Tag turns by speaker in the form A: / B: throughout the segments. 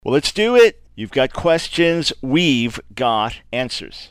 A: Well, let's do it. You've got questions. We've got answers.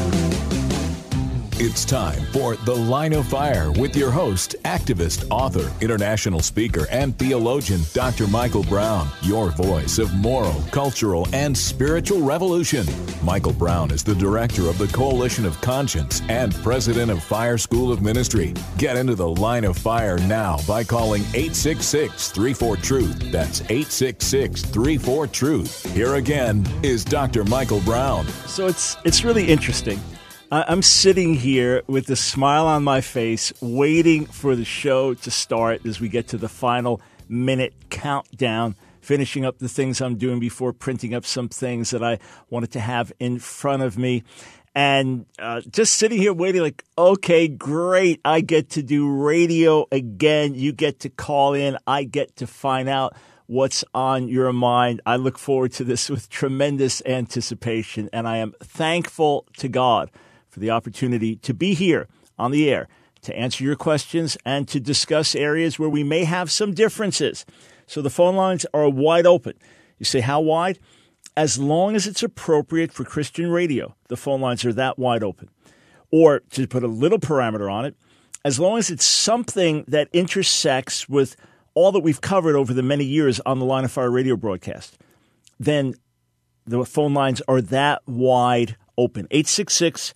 B: It's time for The Line of Fire with your host, activist, author, international speaker, and theologian, Dr. Michael Brown, your voice of moral, cultural, and spiritual revolution. Michael Brown is the director of the Coalition of Conscience and president of Fire School of Ministry. Get into The Line of Fire now by calling 866-34-TRUTH. That's 866-34-TRUTH. Here again is Dr. Michael Brown.
A: So it's really interesting. I'm sitting here with a smile on my face, waiting for the show to start as we get to the final minute countdown, finishing up the things I'm doing before printing up some things that I wanted to have in front of me. And just sitting here waiting like, okay, great. I get to do radio again. You get to call in. I get to find out what's on your mind. I look forward to this with tremendous anticipation, and I am thankful to God for the opportunity to be here on the air to answer your questions and to discuss areas where we may have some differences. So the phone lines are wide open. You say, how wide? As long as it's appropriate for Christian radio, the phone lines are that wide open. Or to put a little parameter on it, as long as it's something that intersects with all that we've covered over the many years on the Line of Fire radio broadcast, then the phone lines are that wide open. 866-34-TRUTH,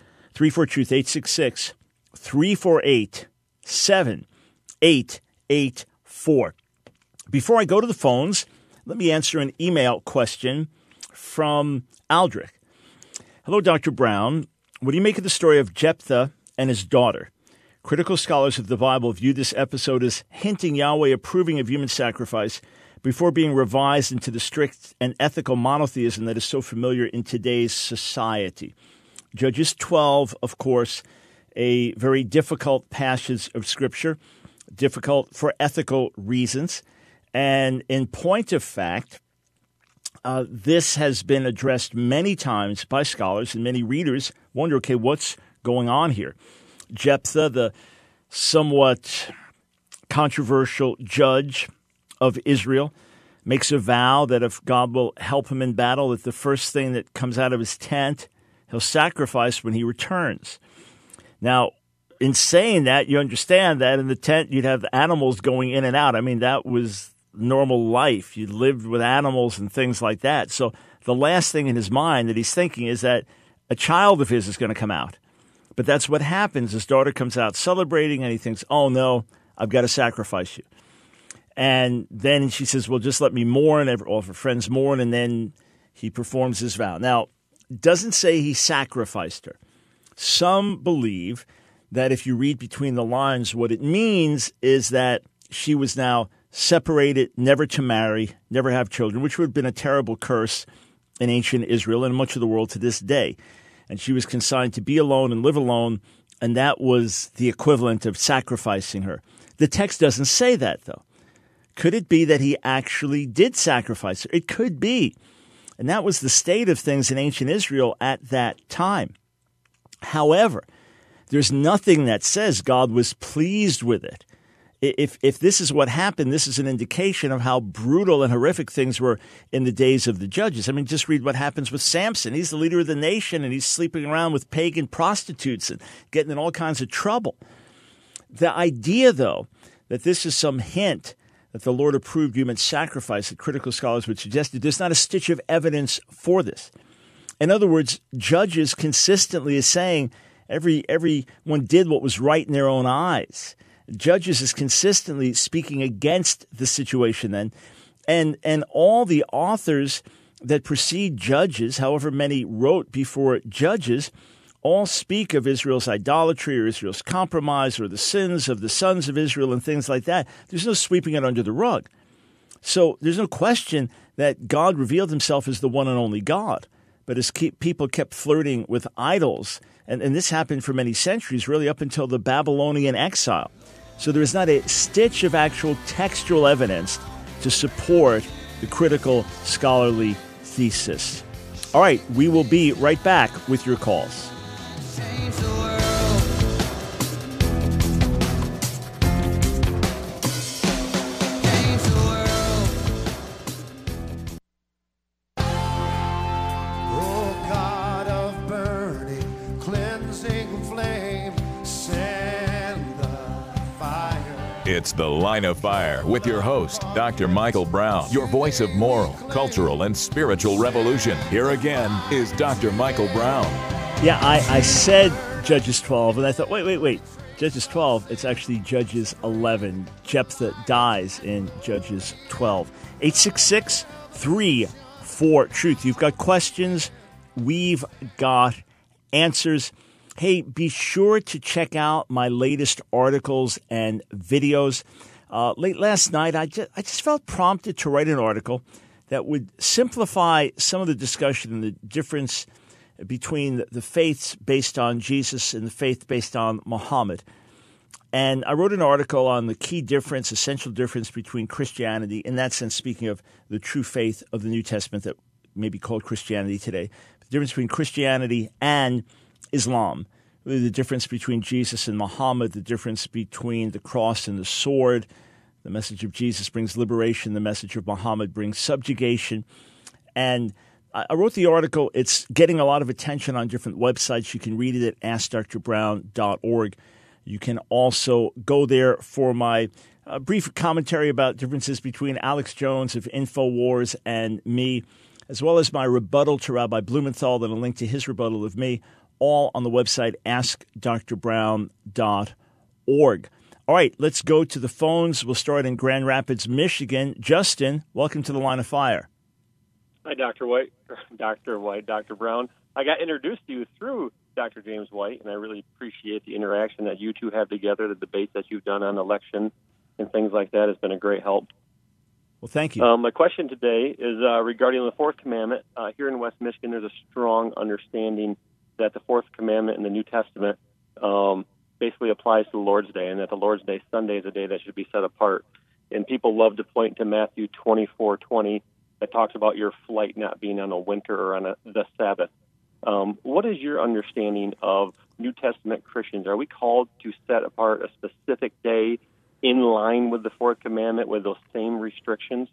A: 866-348-7884. Before I go to the phones, let me answer an email question from Aldrich. Hello, Dr. Brown. What do you make of the story of Jephthah and his daughter? Critical scholars of the Bible view this episode as hinting Yahweh approving of human sacrifice before being revised into the strict and ethical monotheism that is so familiar in today's society. Judges 12, of course, a very difficult passage of Scripture, difficult for ethical reasons. And in point of fact, this has been addressed many times by scholars, and many readers wonder, okay, what's going on here? Jephthah, the somewhat controversial judge of Israel, makes a vow that if God will help him in battle, that the first thing that comes out of his tent, he'll sacrifice when he returns. Now, in saying that, you understand that in the tent you'd have animals going in and out. I mean, that was normal life. You lived with animals and things like that. So the last thing in his mind that he's thinking is that a child of his is going to come out. But that's what happens. His daughter comes out celebrating, and he thinks, oh, no, I've got to sacrifice you. And then she says, well, just let me mourn. All of her friends mourn, and then he performs his vow. Now, it doesn't say he sacrificed her. Some believe that if you read between the lines, what it means is that she was now separated, never to marry, never have children, which would have been a terrible curse in ancient Israel and much of the world to this day. And she was consigned to be alone and live alone, and that was the equivalent of sacrificing her. The text doesn't say that, though. Could it be that he actually did sacrifice her? It could be. And that was the state of things in ancient Israel at that time. However, there's nothing that says God was pleased with it. If this is what happened, this is an indication of how brutal and horrific things were in the days of the judges. I mean, just read what happens with Samson. He's the leader of the nation, and he's sleeping around with pagan prostitutes and getting in all kinds of trouble. The idea, though, that this is some hint that the Lord approved human sacrifice that critical scholars would suggest, there's not a stitch of evidence for this. In other words, Judges consistently is saying everyone did what was right in their own eyes. Judges is consistently speaking against the situation then. And all the authors that precede Judges, however many wrote before Judges, all speak of Israel's idolatry or Israel's compromise or the sins of the sons of Israel and things like that. There's no sweeping it under the rug. So there's no question that God revealed himself as the one and only God. But as people kept flirting with idols, and this happened for many centuries, really up until the Babylonian exile. So there is not a stitch of actual textual evidence to support the critical scholarly thesis. All right, we will be right back with your calls.
B: It's The Line of Fire with your host, Dr. Michael Brown, your voice of moral, cultural, and spiritual revolution. Here again is Dr. Michael Brown.
A: Yeah, I said Judges 12, and I thought, wait. Judges 12, it's actually Judges 11. Jephthah dies in Judges 12. 866-34-TRUTH. You've got questions. We've got answers. Hey, be sure to check out my latest articles and videos. Late last night, I just felt prompted to write an article that would simplify some of the discussion and the difference between the faiths based on Jesus and the faith based on Muhammad. And I wrote an article on the key difference, essential difference between Christianity, in that sense, speaking of the true faith of the New Testament that may be called Christianity today, the difference between Christianity and Islam, the difference between Jesus and Muhammad, the difference between the cross and the sword. The message of Jesus brings liberation. The message of Muhammad brings subjugation. And I wrote the article. It's getting a lot of attention on different websites. You can read it at AskDrBrown.org. You can also go there for my brief commentary about differences between Alex Jones of InfoWars and me, as well as my rebuttal to Rabbi Blumenthal and a link to his rebuttal of me, all on the website AskDrBrown.org. All right, let's go to the phones. We'll start in Grand Rapids, Michigan. Justin, welcome to the Line of Fire.
C: Hi, Dr. Brown. I got introduced to you through Dr. James White, and I really appreciate the interaction that you two have together, the debates that you've done on election and things like that has been a great help.
A: Well, thank you.
C: My question today is regarding the Fourth Commandment. Here in West Michigan, there's a strong understanding that the Fourth Commandment in the New Testament basically applies to the Lord's Day, and that the Lord's Day, Sunday, is a day that should be set apart. And people love to point to Matthew 24:20 that talks about your flight not being on a winter or on the Sabbath. What is your understanding of New Testament Christians? Are we called to set apart a specific day in line with the Fourth Commandment with those same restrictions?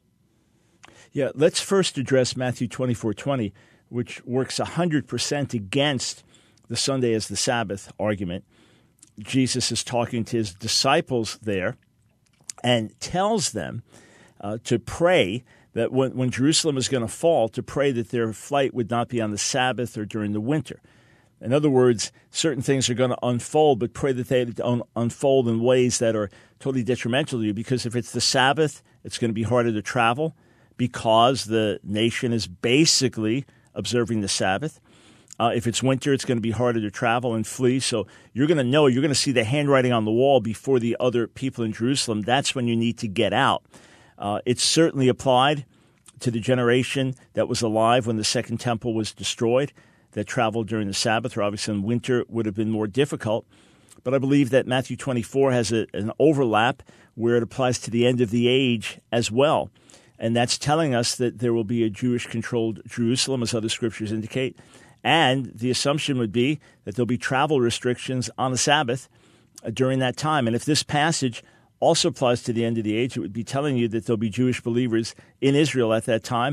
A: Yeah, let's first address Matthew 24:20, which works 100% against the Sunday as the Sabbath argument. Jesus is talking to his disciples there and tells them to pray that when Jerusalem is going to fall, to pray that their flight would not be on the Sabbath or during the winter. In other words, certain things are going to unfold, but pray that they don't unfold in ways that are totally detrimental to you, because if it's the Sabbath, it's going to be harder to travel because the nation is basically observing the Sabbath. If it's winter, it's going to be harder to travel and flee. So you're going to see the handwriting on the wall before the other people in Jerusalem. That's when you need to get out. It's certainly applied to the generation that was alive when the Second Temple was destroyed, that traveled during the Sabbath, or obviously in winter would have been more difficult. But I believe that Matthew 24 has an overlap where it applies to the end of the age as well. And that's telling us that there will be a Jewish-controlled Jerusalem, as other scriptures indicate. And the assumption would be that there'll be travel restrictions on the Sabbath during that time. And if this passage also applies to the end of the age, it would be telling you that there'll be Jewish believers in Israel at that time,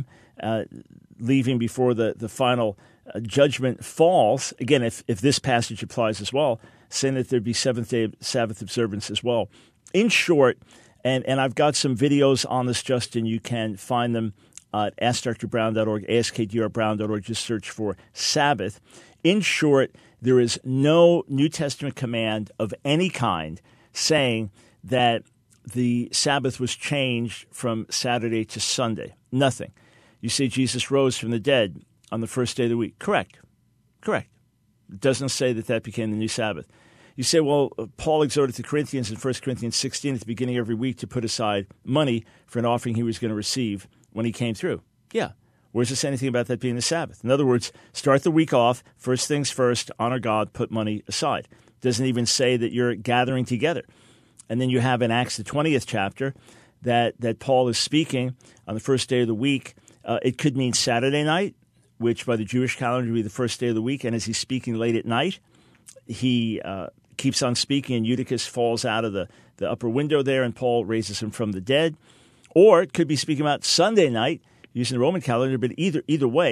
A: leaving before the final judgment falls. Again, if this passage applies as well, saying that there'd be seventh-day Sabbath observance as well. In short, and I've got some videos on this, Justin. You can find them at AskDrBrown.org, AskDrBrown.org. Just search for Sabbath. In short, there is no New Testament command of any kind saying that the Sabbath was changed from Saturday to Sunday. Nothing. You say Jesus rose from the dead on the first day of the week. Correct. It doesn't say that became the new Sabbath. You say, well, Paul exhorted the Corinthians in 1 Corinthians 16 at the beginning of every week to put aside money for an offering he was going to receive when he came through. Yeah. Where does it say anything about that being the Sabbath? In other words, start the week off, first things first, honor God, put money aside. It doesn't even say that you're gathering together. And then you have in Acts, the 20th chapter, that Paul is speaking on the first day of the week. It could mean Saturday night, which by the Jewish calendar would be the first day of the week. And as he's speaking late at night, he keeps on speaking, and Eutychus falls out of the upper window there, and Paul raises him from the dead. Or it could be speaking about Sunday night, using the Roman calendar, but either way,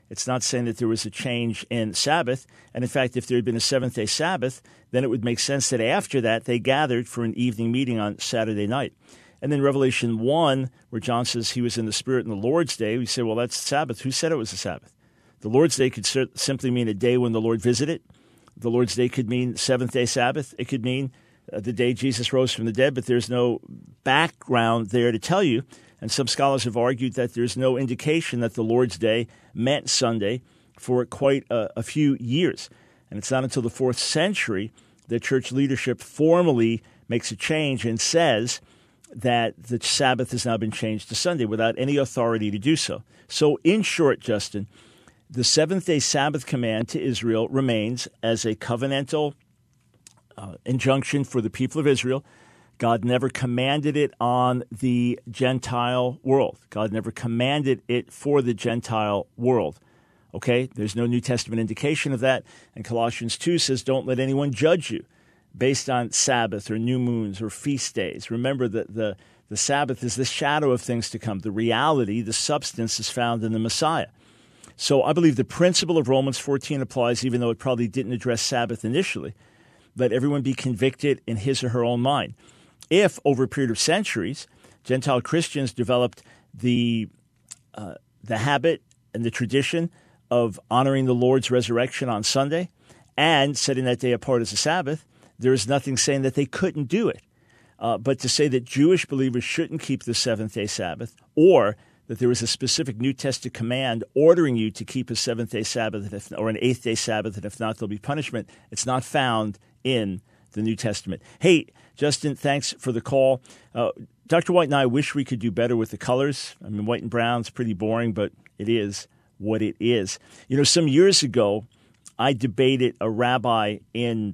A: It's not saying that there was a change in Sabbath. And in fact, if there had been a seventh-day Sabbath, then it would make sense that after that they gathered for an evening meeting on Saturday night. And then Revelation 1, where John says he was in the Spirit in the Lord's Day, we say, well, that's Sabbath. Who said it was a Sabbath? The Lord's Day could simply mean a day when the Lord visited. The Lord's Day could mean seventh-day Sabbath. It could mean the day Jesus rose from the dead, but there's no background there to tell you. And some scholars have argued that there's no indication that the Lord's Day meant Sunday for quite a few years. And it's not until the 4th century that church leadership formally makes a change and says that the Sabbath has now been changed to Sunday without any authority to do so. So in short, Justin, the seventh-day Sabbath command to Israel remains as a covenantal injunction for the people of Israel. God never commanded it on the Gentile world. God never commanded it for the Gentile world. Okay? There's no New Testament indication of that. And Colossians 2 says, don't let anyone judge you based on Sabbath or new moons or feast days. Remember that the Sabbath is the shadow of things to come. The reality, the substance is found in the Messiah. So I believe the principle of Romans 14 applies, even though it probably didn't address Sabbath initially. Let everyone be convicted in his or her own mind. If, over a period of centuries, Gentile Christians developed the habit and the tradition of honoring the Lord's resurrection on Sunday and setting that day apart as a Sabbath, there is nothing saying that they couldn't do it. But to say that Jewish believers shouldn't keep the seventh-day Sabbath, or that there is a specific New Testament command ordering you to keep a seventh-day Sabbath or an eighth-day Sabbath, and if not, there'll be punishment, it's not found in the New Testament. Hey, Justin, thanks for the call. Dr. White and I wish we could do better with the colors. I mean, white and brown's pretty boring, but it is what it is. You know, some years ago, I debated a rabbi in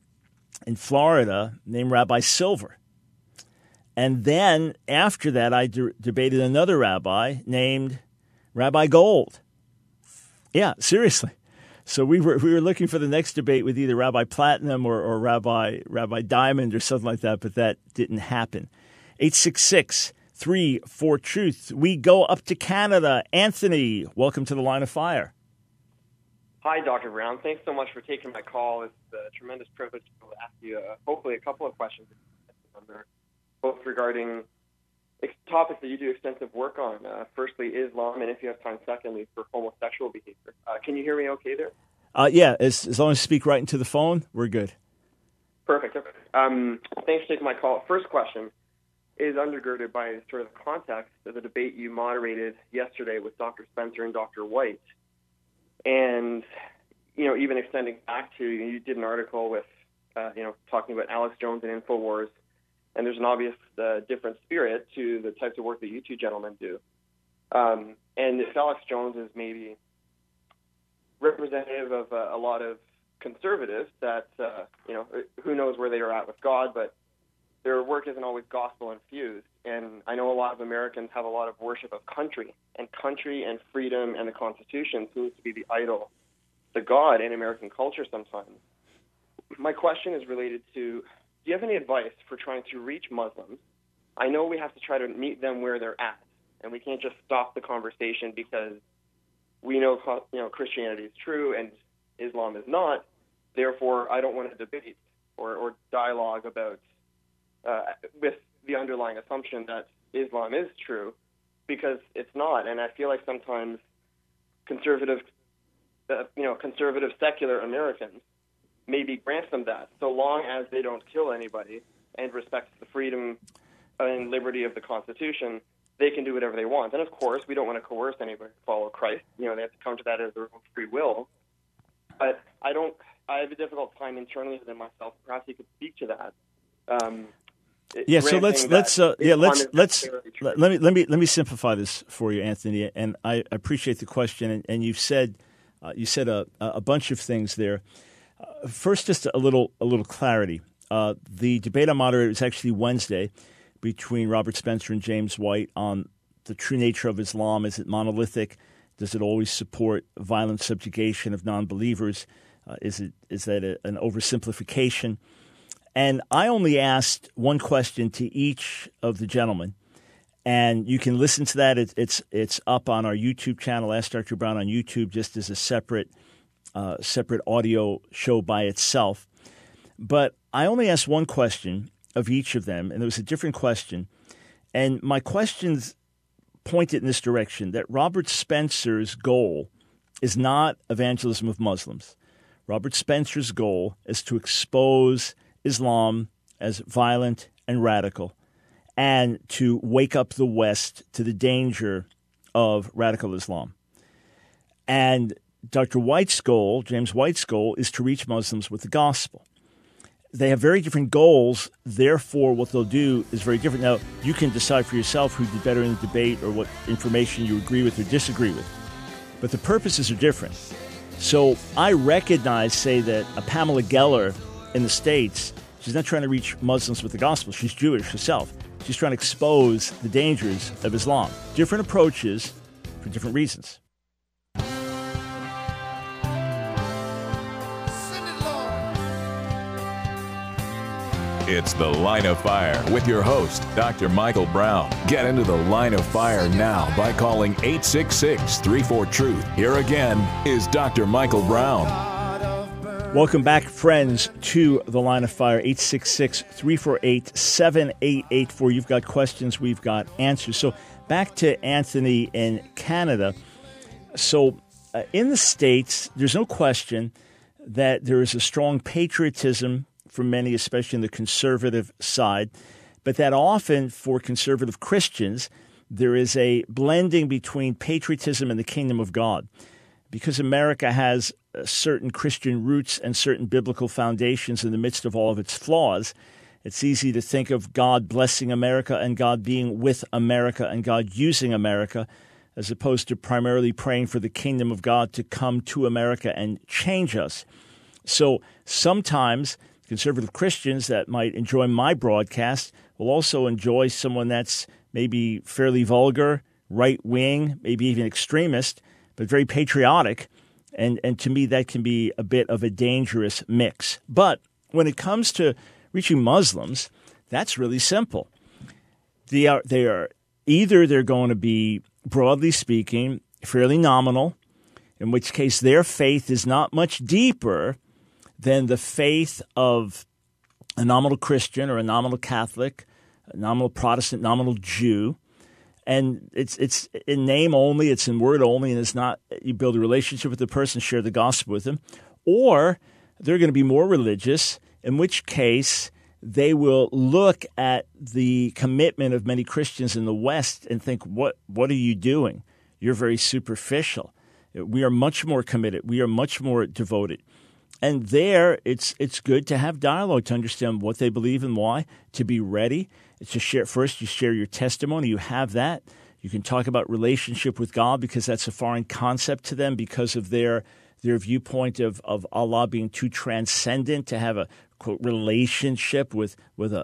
A: Florida named Rabbi Silver. And then after that, I debated another rabbi named Rabbi Gold. Yeah, seriously. So we were looking for the next debate with either Rabbi Platinum or Rabbi Diamond or something like that, but that didn't happen. 866-34-TRUTH. We go up to Canada. Anthony, welcome to the Line of Fire.
D: Hi, Dr. Brown. Thanks so much for taking my call. It's a tremendous privilege to ask you hopefully a couple of questions, both regarding topics that you do extensive work on. Firstly, Islam, and if you have time, secondly, for homosexual behavior. Can you hear me okay there?
A: Yeah, as long as you speak right into the phone, we're good.
D: Perfect. Okay. Thanks for taking my call. First question is undergirded by sort of the context of the debate you moderated yesterday with Dr. Spencer and Dr. White. And, you know, even extending back to, you did an article with, talking about Alex Jones and InfoWars. And there's an obvious different spirit to the types of work that you two gentlemen do. And if Alex Jones is maybe representative of a lot of conservatives that, who knows where they are at with God, but their work isn't always gospel infused. And I know a lot of Americans have a lot of worship of country and freedom and the Constitution seems to be the idol, the God in American culture sometimes. My question is related to, do you have any advice for trying to reach Muslims? I know we have to try to meet them where they're at, and we can't just stop the conversation because we know Christianity is true and Islam is not. Therefore, I don't want to debate or dialogue about with the underlying assumption that Islam is true, because it's not. And I feel like sometimes conservative secular Americans maybe grant them that, so long as they don't kill anybody and respect the freedom and liberty of the Constitution, they can do whatever they want. And of course, we don't want to coerce anybody to follow Christ. They have to come to that as their own free will. But I have a difficult time internally within myself. Perhaps you could speak to that.
A: So let me simplify this for you, Anthony. And I appreciate the question. And you said a bunch of things there. First, just a little clarity. The debate I moderated was actually Wednesday between Robert Spencer and James White on the true nature of Islam. Is it monolithic? Does it always support violent subjugation of non-believers? Is that an oversimplification? And I only asked one question to each of the gentlemen, And you can listen to that. It's up on our YouTube channel, Ask Dr. Brown on YouTube, just as a separate audio show by itself. But I only asked one question of each of them, and it was a different question. And my questions pointed in this direction, that Robert Spencer's goal is not evangelism of Muslims. Robert Spencer's goal is to expose Islam as violent and radical and to wake up the West to the danger of radical Islam. And Dr. White's goal, James White's goal, is to reach Muslims with the gospel. They have very different goals, therefore what they'll do is very different. Now, you can decide for yourself who did better in the debate or what information you agree with or disagree with, but the purposes are different. So I recognize, say, that a Pamela Geller in the States, she's not trying to reach Muslims with the gospel. She's Jewish herself. She's trying to expose the dangers of Islam. Different approaches for different reasons.
B: It's The Line of Fire with your host, Dr. Michael Brown. Get into the Line of Fire now by calling 866-34-TRUTH. Here again is Dr. Michael Brown.
A: Welcome back, friends, to The Line of Fire, 866-348-7884. You've got questions, we've got answers. So back to Anthony in Canada. So in the States, there's no question that there is a strong patriotism for many, especially in the conservative side, but that often for conservative Christians, there is a blending between patriotism and the kingdom of God. Because America has certain Christian roots and certain biblical foundations in the midst of all of its flaws, it's easy to think of God blessing America and God being with America and God using America, as opposed to primarily praying for the kingdom of God to come to America and change us. So sometimes conservative Christians that might enjoy my broadcast will also enjoy someone that's maybe fairly vulgar, right-wing, maybe even extremist, but very patriotic. And to me, that can be a bit of a dangerous mix. But when it comes to reaching Muslims, that's really simple. They're going to be, broadly speaking, fairly nominal, in which case their faith is not much deeper than the faith of a nominal Christian or a nominal Catholic, a nominal Protestant, nominal Jew. And it's in name only, it's in word only, and it's not you build a relationship with the person, share the gospel with them. Or they're going to be more religious, in which case they will look at the commitment of many Christians in the West and think, what are you doing? You're very superficial. We are much more committed. We are much more devoted. And there, it's good to have dialogue, to understand what they believe and why, to be ready. It's to share. First, you share your testimony. You have that. You can talk about relationship with God because that's a foreign concept to them because of their viewpoint of Allah being too transcendent to have a, quote, relationship with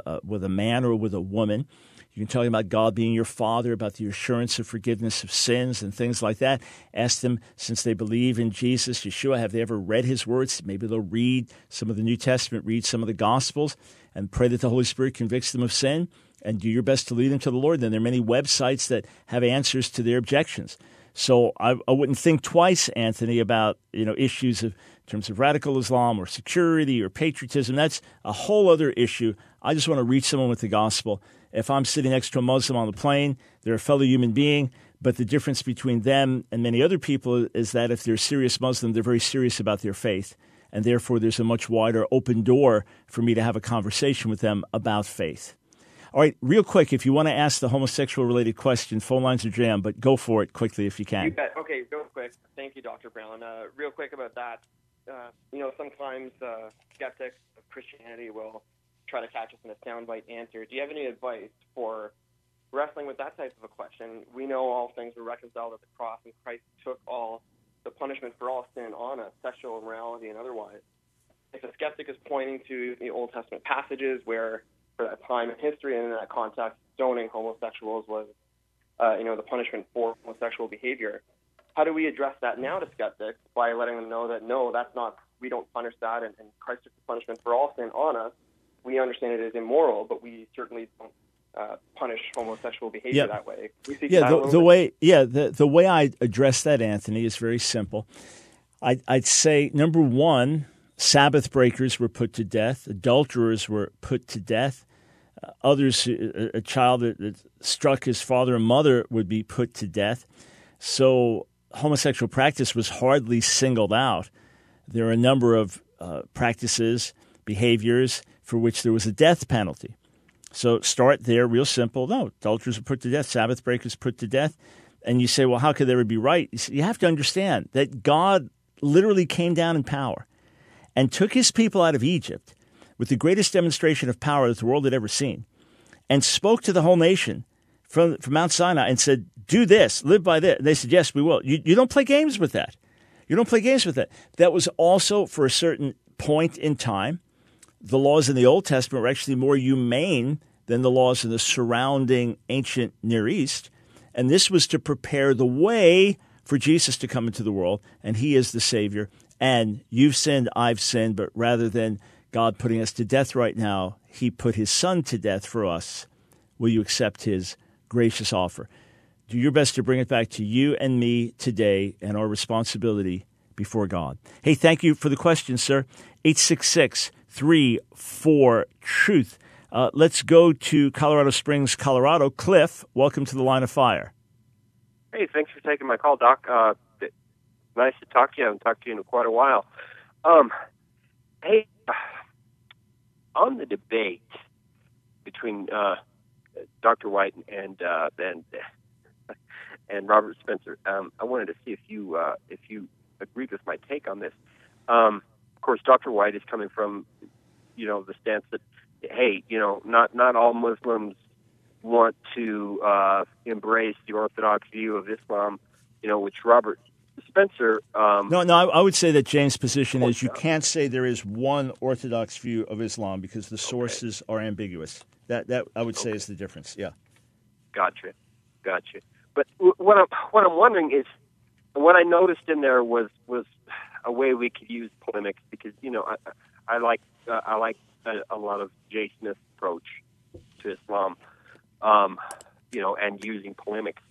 A: a man or with a woman. You can talk about God being your father, about the assurance of forgiveness of sins and things like that. Ask them, since they believe in Jesus, Yeshua, have they ever read his words? Maybe they'll read some of the New Testament, read some of the Gospels, and pray that the Holy Spirit convicts them of sin, and do your best to lead them to the Lord. Then there are many websites that have answers to their objections. So I wouldn't think twice, Anthony, about issues in terms of radical Islam or security or patriotism. That's a whole other issue. I just want to reach someone with the gospel. If I'm sitting next to a Muslim on the plane, they're a fellow human being, but the difference between them and many other people is that if they're a serious Muslim, they're very serious about their faith, and therefore there's a much wider open door for me to have a conversation with them about faith. All right, real quick, if you want to ask the homosexual-related question, phone lines are jammed, but go for it quickly if you can.
D: You bet. Okay, go quick. Thank you, Dr. Brown. Real quick about that. Sometimes skeptics of Christianity will try to catch us in a soundbite answer. Do you have any advice for wrestling with that type of a question? We know all things were reconciled at the cross, and Christ took all the punishment for all sin on us, sexual immorality and otherwise. If a skeptic is pointing to the Old Testament passages where, for that time in history and in that context, stoning homosexuals was, the punishment for homosexual behavior, how do we address that now to skeptics by letting them know that, no, that's not, we don't punish that, and Christ took the punishment for all sin on us. We understand it is immoral, but we certainly don't punish homosexual behavior that way.
A: The way I address that, Anthony, is very simple. I'd say, number one, Sabbath breakers were put to death. Adulterers were put to death. Others, a child that struck his father and mother would be put to death. So homosexual practice was hardly singled out. There are a number of practices, behaviors for which there was a death penalty. So start there, real simple. No, adulterers were put to death, Sabbath breakers put to death. And you say, well, how could they be right? You have to understand that God literally came down in power and took his people out of Egypt with the greatest demonstration of power that the world had ever seen, and spoke to the whole nation from Mount Sinai and said, do this, live by this. And they said, yes, we will. You don't play games with that. You don't play games with that. That was also for a certain point in time. The laws in the Old Testament were actually more humane than the laws in the surrounding ancient Near East. And this was to prepare the way for Jesus to come into the world, and he is the Savior. And you've sinned, I've sinned, but rather than God putting us to death right now, he put his son to death for us. Will you accept his gracious offer? Do your best to bring it back to you and me today and our responsibility before God. Hey, thank you for the question, sir. 866-34-TRUTH. Let's go to Colorado Springs, Colorado. Cliff, welcome to the Line of Fire.
E: Hey, thanks for taking my call, Doc. Nice to talk to you. I haven't talked to you in quite a while. Hey, on the debate between Dr. White and Robert Spencer, I wanted to see if you agreed with my take on this. Of course, Dr. White is coming from, the stance that, hey, not all Muslims want to embrace the orthodox view of Islam, which Robert Spencer.
A: No, I would say that James' position is you can't say there is one orthodox view of Islam because the sources are ambiguous. That I would say is the difference. Yeah. Gotcha.
E: But what I'm wondering is, what I noticed in there was a way we could use polemics, because I like a lot of Jay Smith's approach to Islam, and using polemics.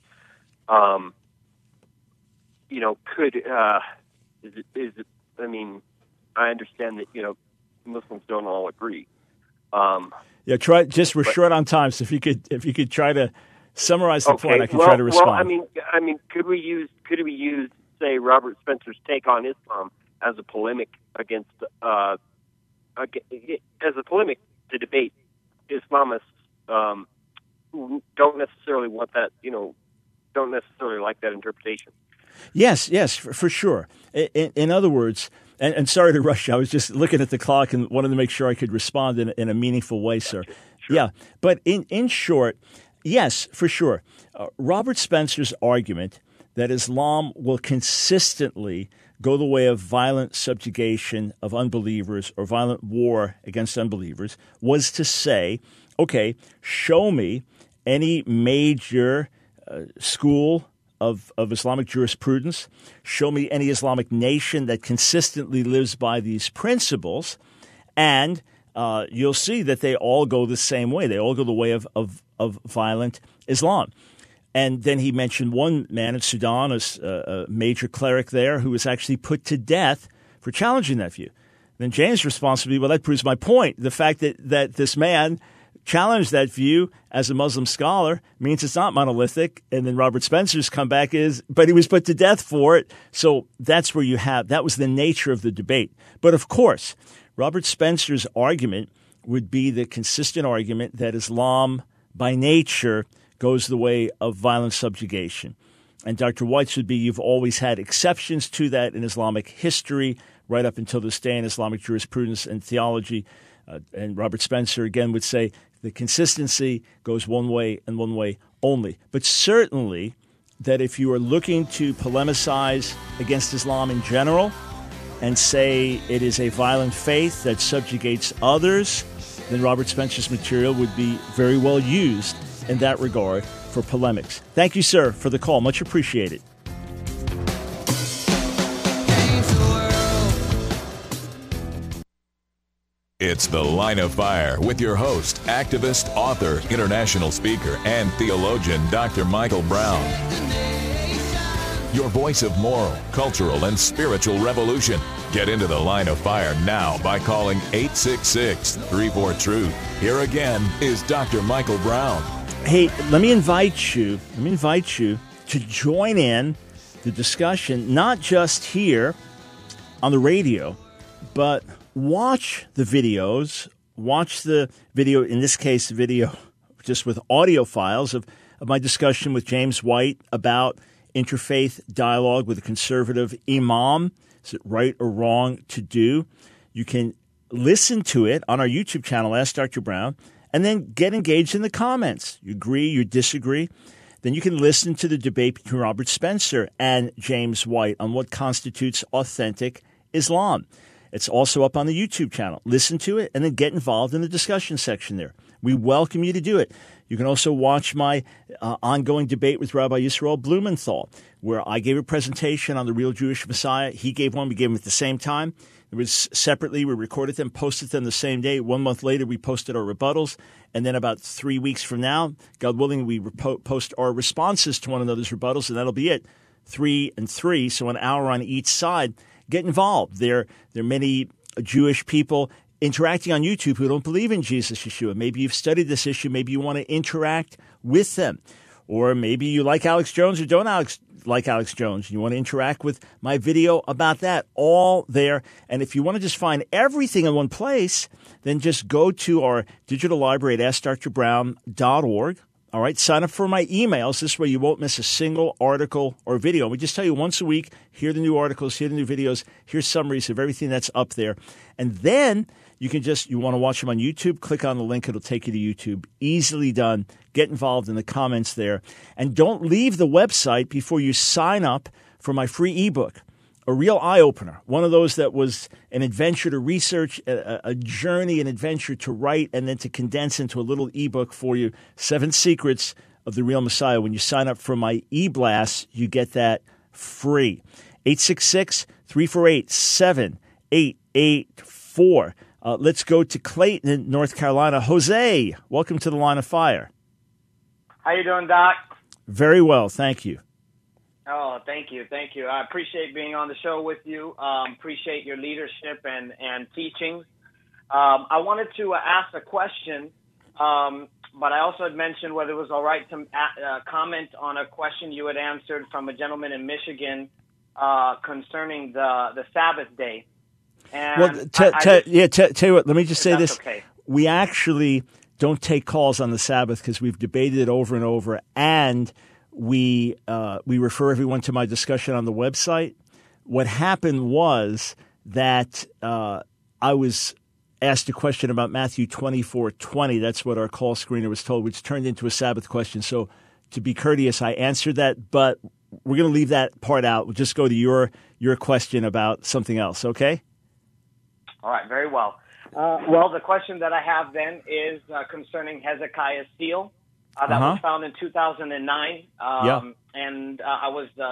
E: I mean, I understand that, Muslims don't all agree.
A: We're short on time, so if you could try to summarize the point, I can try to respond.
E: Well, I mean, could we use, say, Robert Spencer's take on Islam as a polemic against, to debate Islamists who don't necessarily want that, don't necessarily like that interpretation?
A: Yes, for sure. In other words, and sorry to rush you, I was just looking at the clock and wanted to make sure I could respond in a meaningful way, sir. Sure. Yeah, but in short, yes, for sure. Robert Spencer's argument that Islam will consistently go the way of violent subjugation of unbelievers or violent war against unbelievers was to say, okay, show me any major school of Islamic jurisprudence, show me any Islamic nation that consistently lives by these principles, and you'll see that they all go the same way. They all go the way of violent Islam. And then he mentioned one man in Sudan, a major cleric there, who was actually put to death for challenging that view. Then James' response would be, well, that proves my point. The fact that this man challenged that view as a Muslim scholar means it's not monolithic. And then Robert Spencer's comeback is, but he was put to death for it. So that's where that was the nature of the debate. But of course, Robert Spencer's argument would be the consistent argument that Islam by nature goes the way of violent subjugation. And Dr. White's would be, you've always had exceptions to that in Islamic history, right up until this day in Islamic jurisprudence and theology. And Robert Spencer, again, would say the consistency goes one way and one way only. But certainly that if you are looking to polemicize against Islam in general and say it is a violent faith that subjugates others, then Robert Spencer's material would be very well used in that regard for polemics. Thank you, sir, for the call. Much appreciated.
B: It's The Line of Fire with your host, activist, author, international speaker, and theologian, Dr. Michael Brown. Your voice of moral, cultural, and spiritual revolution. Get into The Line of Fire now by calling 866-34-TRUTH. Here again is Dr. Michael Brown.
A: Hey, let me invite you to join in the discussion, not just here on the radio, but watch the videos. Watch the video, in this case, the video just with audio files of my discussion with James White about interfaith dialogue with a conservative imam. Is it right or wrong to do? You can listen to it on our YouTube channel, Ask Dr. Brown, and then get engaged in the comments. You agree, you disagree. Then you can listen to the debate between Robert Spencer and James White on what constitutes authentic Islam. It's also up on the YouTube channel. Listen to it and then get involved in the discussion section there. We welcome you to do it. You can also watch my ongoing debate with Rabbi Yisrael Blumenthal, where I gave a presentation on the real Jewish Messiah. He gave one. We gave them at the same time. It was separately. We recorded them, posted them the same day. 1 month later, we posted our rebuttals. And then about 3 weeks from now, God willing, we post our responses to one another's rebuttals, and that'll be it. 3 and 3, so an hour on each side. Get involved. There are many Jewish people interacting on YouTube who don't believe in Jesus Yeshua. Maybe you've studied this issue. Maybe you want to interact with them. Or maybe you like Alex Jones or don't like Alex Jones. You want to interact with my video about that. All there. And if you want to just find everything in one place, then just go to our digital library at AskDrBrown.org. All right, sign up for my emails. This way you won't miss a single article or video. We just tell you once a week, here are the new articles, here are the new videos, here's summaries of everything that's up there. And then you want to watch them on YouTube, click on the link. It'll take you to YouTube. Easily done. Get involved in the comments there. And don't leave the website before you sign up for my free ebook, a real eye-opener, one of those that was an adventure to research, a journey, an adventure to write, and then to condense into a little ebook for you, 7 Secrets of the Real Messiah. When you sign up for my e-blast, you get that free. 866-348-7884. Let's go to Clayton in North Carolina. Jose, welcome to the Line of Fire.
F: How you doing, Doc?
A: Very well, thank you.
F: Oh, thank you. I appreciate being on the show with you. Appreciate your leadership and teachings. I wanted to ask a question, but I also had mentioned whether it was all right to comment on a question you had answered from a gentleman in Michigan concerning the Sabbath day. And
A: well, tell you what, let me just say this.
F: Okay.
A: We actually don't take calls on the Sabbath because we've debated it over and over, and we refer everyone to my discussion on the website. What happened was that I was asked a question about Matthew 24:20. That's what our call screener was told, which turned into a Sabbath question. So to be courteous, I answered that, but we're going to leave that part out. We'll just go to your question about something else, okay?
F: All right, very well. Well, the question that I have then is concerning Hezekiah's seal. That was found in 2009, and I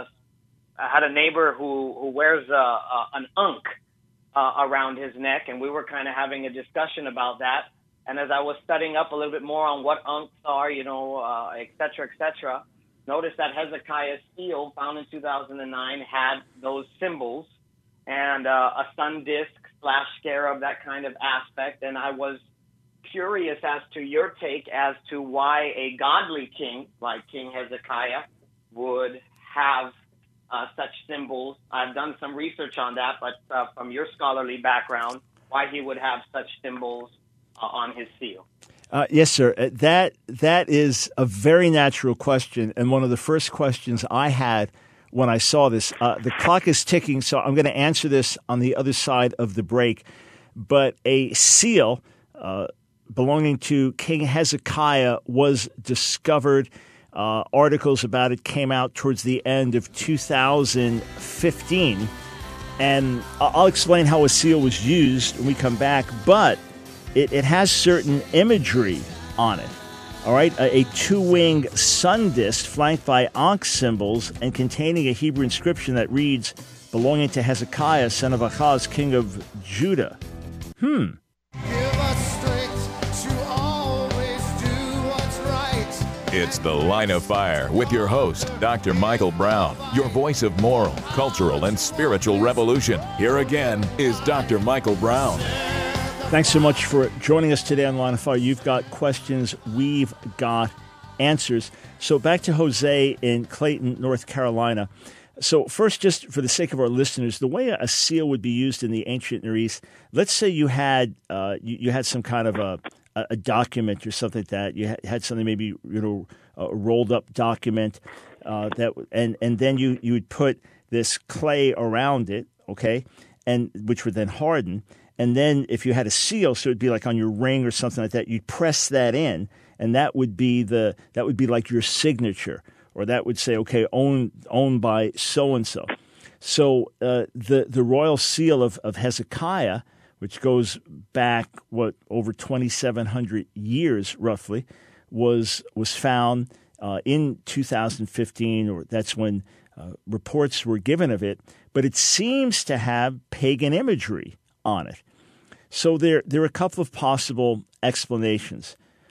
F: had a neighbor who wears an ankh around his neck, and we were kind of having a discussion about that. And as I was studying up a little bit more on what ankhs are, et cetera, noticed that Hezekiah's seal, found in 2009, had those symbols and a sun disk / scarab, that kind of aspect. And I was curious as to your take as to why a godly king like King Hezekiah would have such symbols. I've done some research on that, but from your scholarly background, why he would have such symbols on his seal.
A: Yes, sir. That is a very natural question, and one of the first questions I had when I saw this. The clock is ticking, so I'm going to answer this on the other side of the break. But a seal belonging to King Hezekiah was discovered. Articles about it came out towards the end of 2015. And I'll explain how a seal was used when we come back, but it has certain imagery on it. All right, a two-winged sun disk flanked by ankh symbols and containing a Hebrew inscription that reads, belonging to Hezekiah, son of Ahaz, king of Judah.
B: It's The Line of Fire with your host, Dr. Michael Brown, your voice of moral, cultural, and spiritual revolution. Here again is Dr. Michael Brown.
A: Thanks so much for joining us today on Line of Fire. You've got questions, we've got answers. So back to Jose in Clayton, North Carolina. So first, just for the sake of our listeners, the way a seal would be used in the ancient Near East, let's say you had you had some kind of a document or something like that. You had something, maybe a rolled up document and then you would put this clay around it, okay, and which would then harden. And then if you had a seal, so it'd be like on your ring or something like that, you'd press that in, and that would be like your signature. Or that would say, okay, owned by so-and-so. So the royal seal of Hezekiah, which goes back, over 2,700 years roughly, was found in 2015, or that's when reports were given of it. But it seems to have pagan imagery on it. So there are a couple of possible explanations.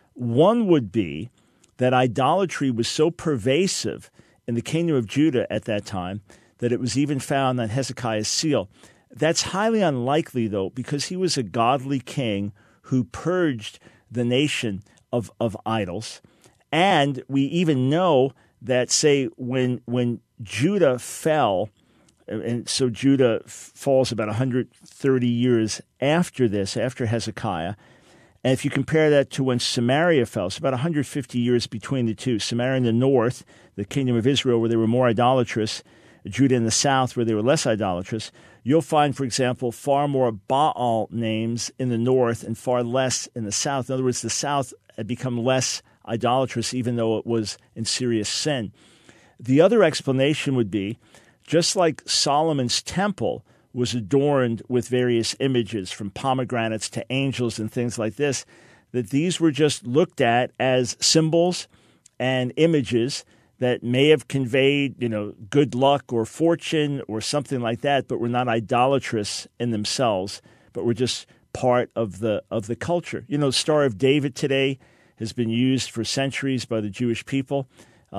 A: One would be that idolatry was so pervasive in the kingdom of Judah at that time that it was even found on Hezekiah's seal. That's highly unlikely, though, because he was a godly king who purged the nation of idols. And we even know that, say, when Judah fell, and so Judah falls about 130 years after this, after Hezekiah. And if you compare that to when Samaria fell, it's about 150 years between the two. Samaria in the north, the kingdom of Israel, where they were more idolatrous, Judah in the south, where they were less idolatrous. You'll find, for example, far more Baal names in the north and far less in the south. In other words, the south had become less idolatrous, even though it was in serious sin. The other explanation would be, just like Solomon's temple was adorned with various images, from pomegranates to angels and things like this, that these were just looked at as symbols and images that may have conveyed, good luck or fortune or something like that, but were not idolatrous in themselves, but were just part of the culture. The Star of David today has been used for centuries by the Jewish people,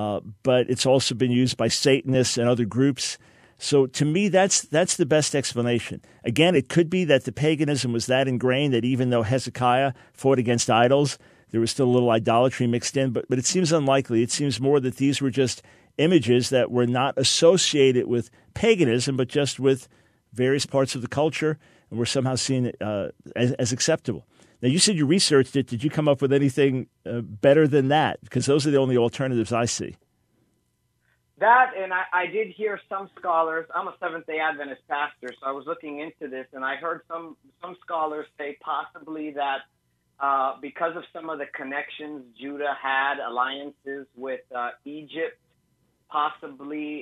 A: but it's also been used by Satanists and other groups. So to me, that's the best explanation. Again, it could be that the paganism was that ingrained that even though Hezekiah fought against idols, there was still a little idolatry mixed in, but it seems unlikely. It seems more that these were just images that were not associated with paganism, but just with various parts of the culture, and were somehow seen as acceptable. Now, you said you researched it. Did you come up with anything better than that? Because those are the only alternatives I see.
F: That, and I did hear some scholars. I'm a Seventh-day Adventist pastor, so I was looking into this, and I heard some scholars say possibly that because of some of the connections Judah had, alliances with Egypt, possibly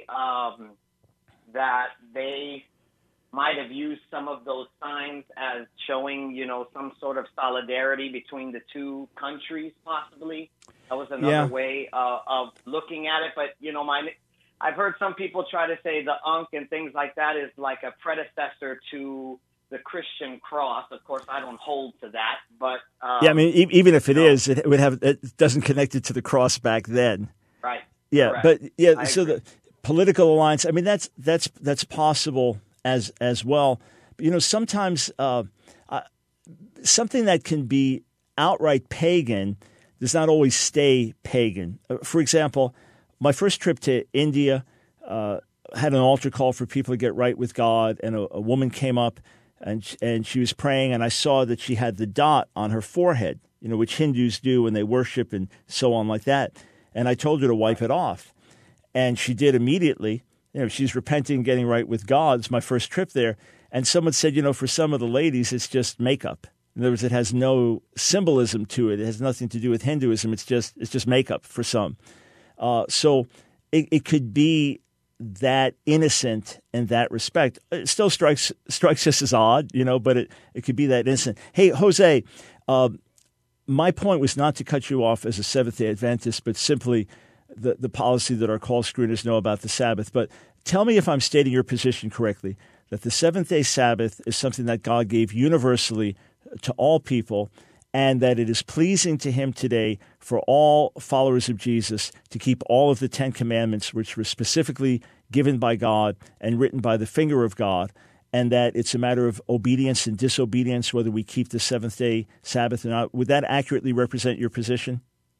F: that they might have used some of those signs as showing, some sort of solidarity between the two countries, possibly. That was another way of looking at it. But, I've heard some people try to say the Ankh and things like that is like a predecessor to the Christian cross. Of course, I don't hold to that, but
A: even if it is, it doesn't connect it to the cross back then.
F: Right.
A: Yeah,
F: correct.
A: But so the political alliance. I mean, that's possible as well. But, sometimes something that can be outright pagan does not always stay pagan. For example, my first trip to India had an altar call for people to get right with God, and a woman came up and she was praying, and I saw that she had the dot on her forehead, which Hindus do when they worship and so on like that. And I told her to wipe it off, and she did immediately. She's repenting, getting right with God. It's my first trip there, and someone said, for some of the ladies, it's just makeup. In other words, it has no symbolism to it. It has nothing to do with Hinduism. It's just makeup for some. So it could be that innocent in that respect. It still strikes us as odd, but it could be that innocent. Hey, Jose, my point was not to cut you off as a Seventh-day Adventist, but simply the policy that our call screeners know about the Sabbath. But tell me if I'm stating your position correctly, that the seventh-day Sabbath is something that God gave universally to all people, and that it is pleasing to him today for all followers of Jesus to keep all of the 10 commandments, which were specifically given by God and written by the finger of God, and that it's a matter of obedience and disobedience whether we keep the seventh-day Sabbath or not. Would that accurately represent your position?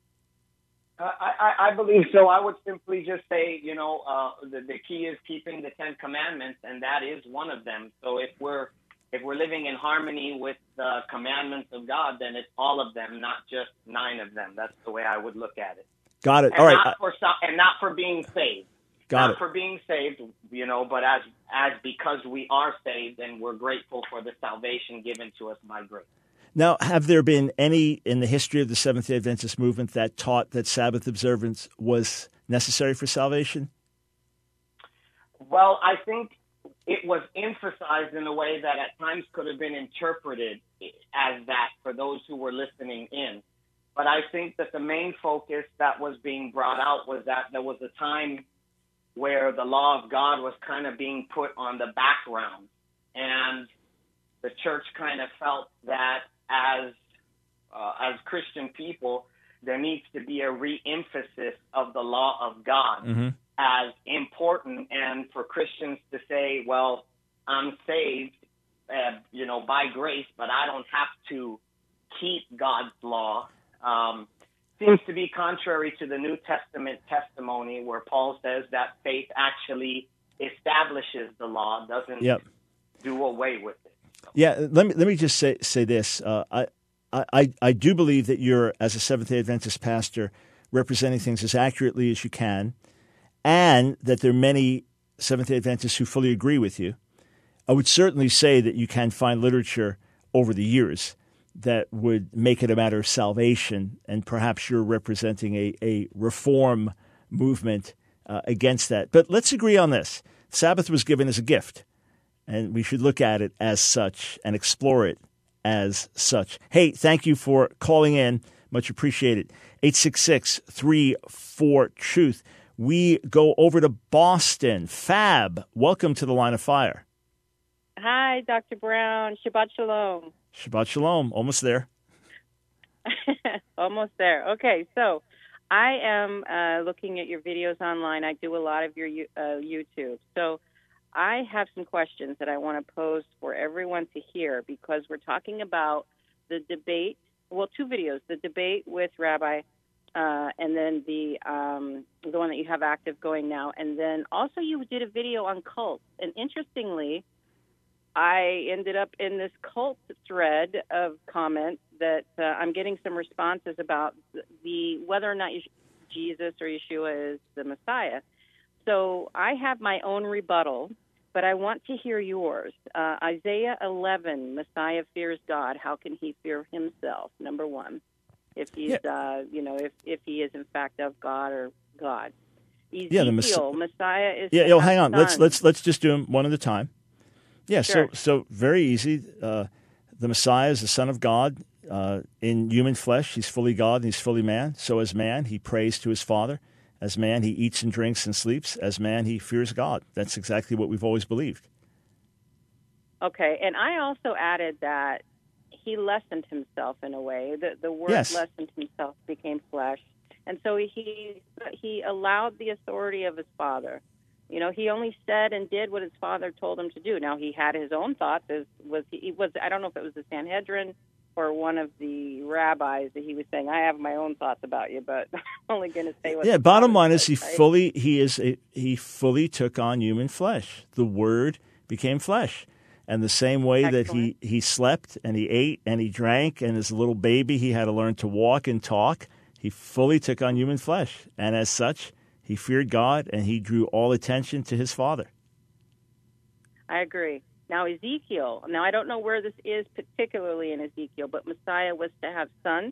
F: I believe so. I would simply just say, the key is keeping the 10 commandments, and that is one of them. So if we're living in harmony with the commandments of God, then it's all of them, not just 9 of them. That's the way I would look at it.
A: Got it.
F: And
A: all right.
F: Not for being saved.
A: Got it.
F: Not for being saved, but as because we are saved, and we're grateful for the salvation given to us by grace.
A: Now, have there been any in the history of the Seventh-day Adventist movement that taught that Sabbath observance was necessary for salvation?
F: Well, I think it was emphasized in a way that at times could have been interpreted as that for those who were listening in. But I think that the main focus that was being brought out was that there was a time where the law of God was kind of being put on the background. And the church kind of felt that as Christian people, there needs to be a re-emphasis of the law of God as important. And for Christians to say, well, I'm saved, by grace, but I don't have to keep God's law, seems to be contrary to the New Testament testimony where Paul says that faith actually establishes the law, doesn't do away with it.
A: Yeah, let me just say this. I do believe that you're, as a Seventh-day Adventist pastor, representing things as accurately as you can, and that there are many Seventh-day Adventists who fully agree with you. I would certainly say that you can find literature over the years that would make it a matter of salvation, and perhaps you're representing a reform movement against that. But let's agree on this. Sabbath was given as a gift, and we should look at it as such and explore it as such. Hey, thank you for calling in. Much appreciated. 866-34-TRUTH. We go over to Boston. Fab, welcome to the Line of Fire.
G: Hi, Dr. Brown. Shabbat Shalom.
A: Shabbat Shalom. Almost there.
G: Almost there. Okay, so I am looking at your videos online. I do a lot of your YouTube. So I have some questions that I want to pose for everyone to hear, because we're talking about the debate. Well, 2 videos: the debate with Rabbi, and then the one that you have active going now, and then also you did a video on cults. And interestingly, I ended up in this cult thread of comments that I'm getting some responses about whether or not Jesus or Yeshua is the Messiah. So I have my own rebuttal, but I want to hear yours. Isaiah 11, Messiah fears God. How can he fear himself? Number one, if he's, if he is in fact of God or God. Ezekiel, Messiah is.
A: Yeah, hang on.
G: Son.
A: Let's just do them one at a time. Yeah,
G: sure.
A: So very easy. The Messiah is the Son of God in human flesh. He's fully God and he's fully man. So as man, he prays to his Father. As man, he eats and drinks and sleeps. As man, he fears God. That's exactly what we've always believed.
G: Okay, and I also added that he lessened himself in a way. The word lessened himself, became flesh. And so he allowed the authority of his Father. He only said and did what his Father told him to do. Now, he had his own thoughts. I don't know if it was the Sanhedrin or one of the rabbis that he was saying, I have my own thoughts about you, but I'm only going to say what.
A: Yeah, bottom line is he fully took on human flesh. The Word became flesh. And the same way that he slept and he ate and he drank, and as a little baby he had to learn to walk and talk, he fully took on human flesh. And as such, he feared God, and he drew all attention to his Father.
G: I agree. Now, Ezekiel. Now, I don't know where this is particularly in Ezekiel, but Messiah was to have sons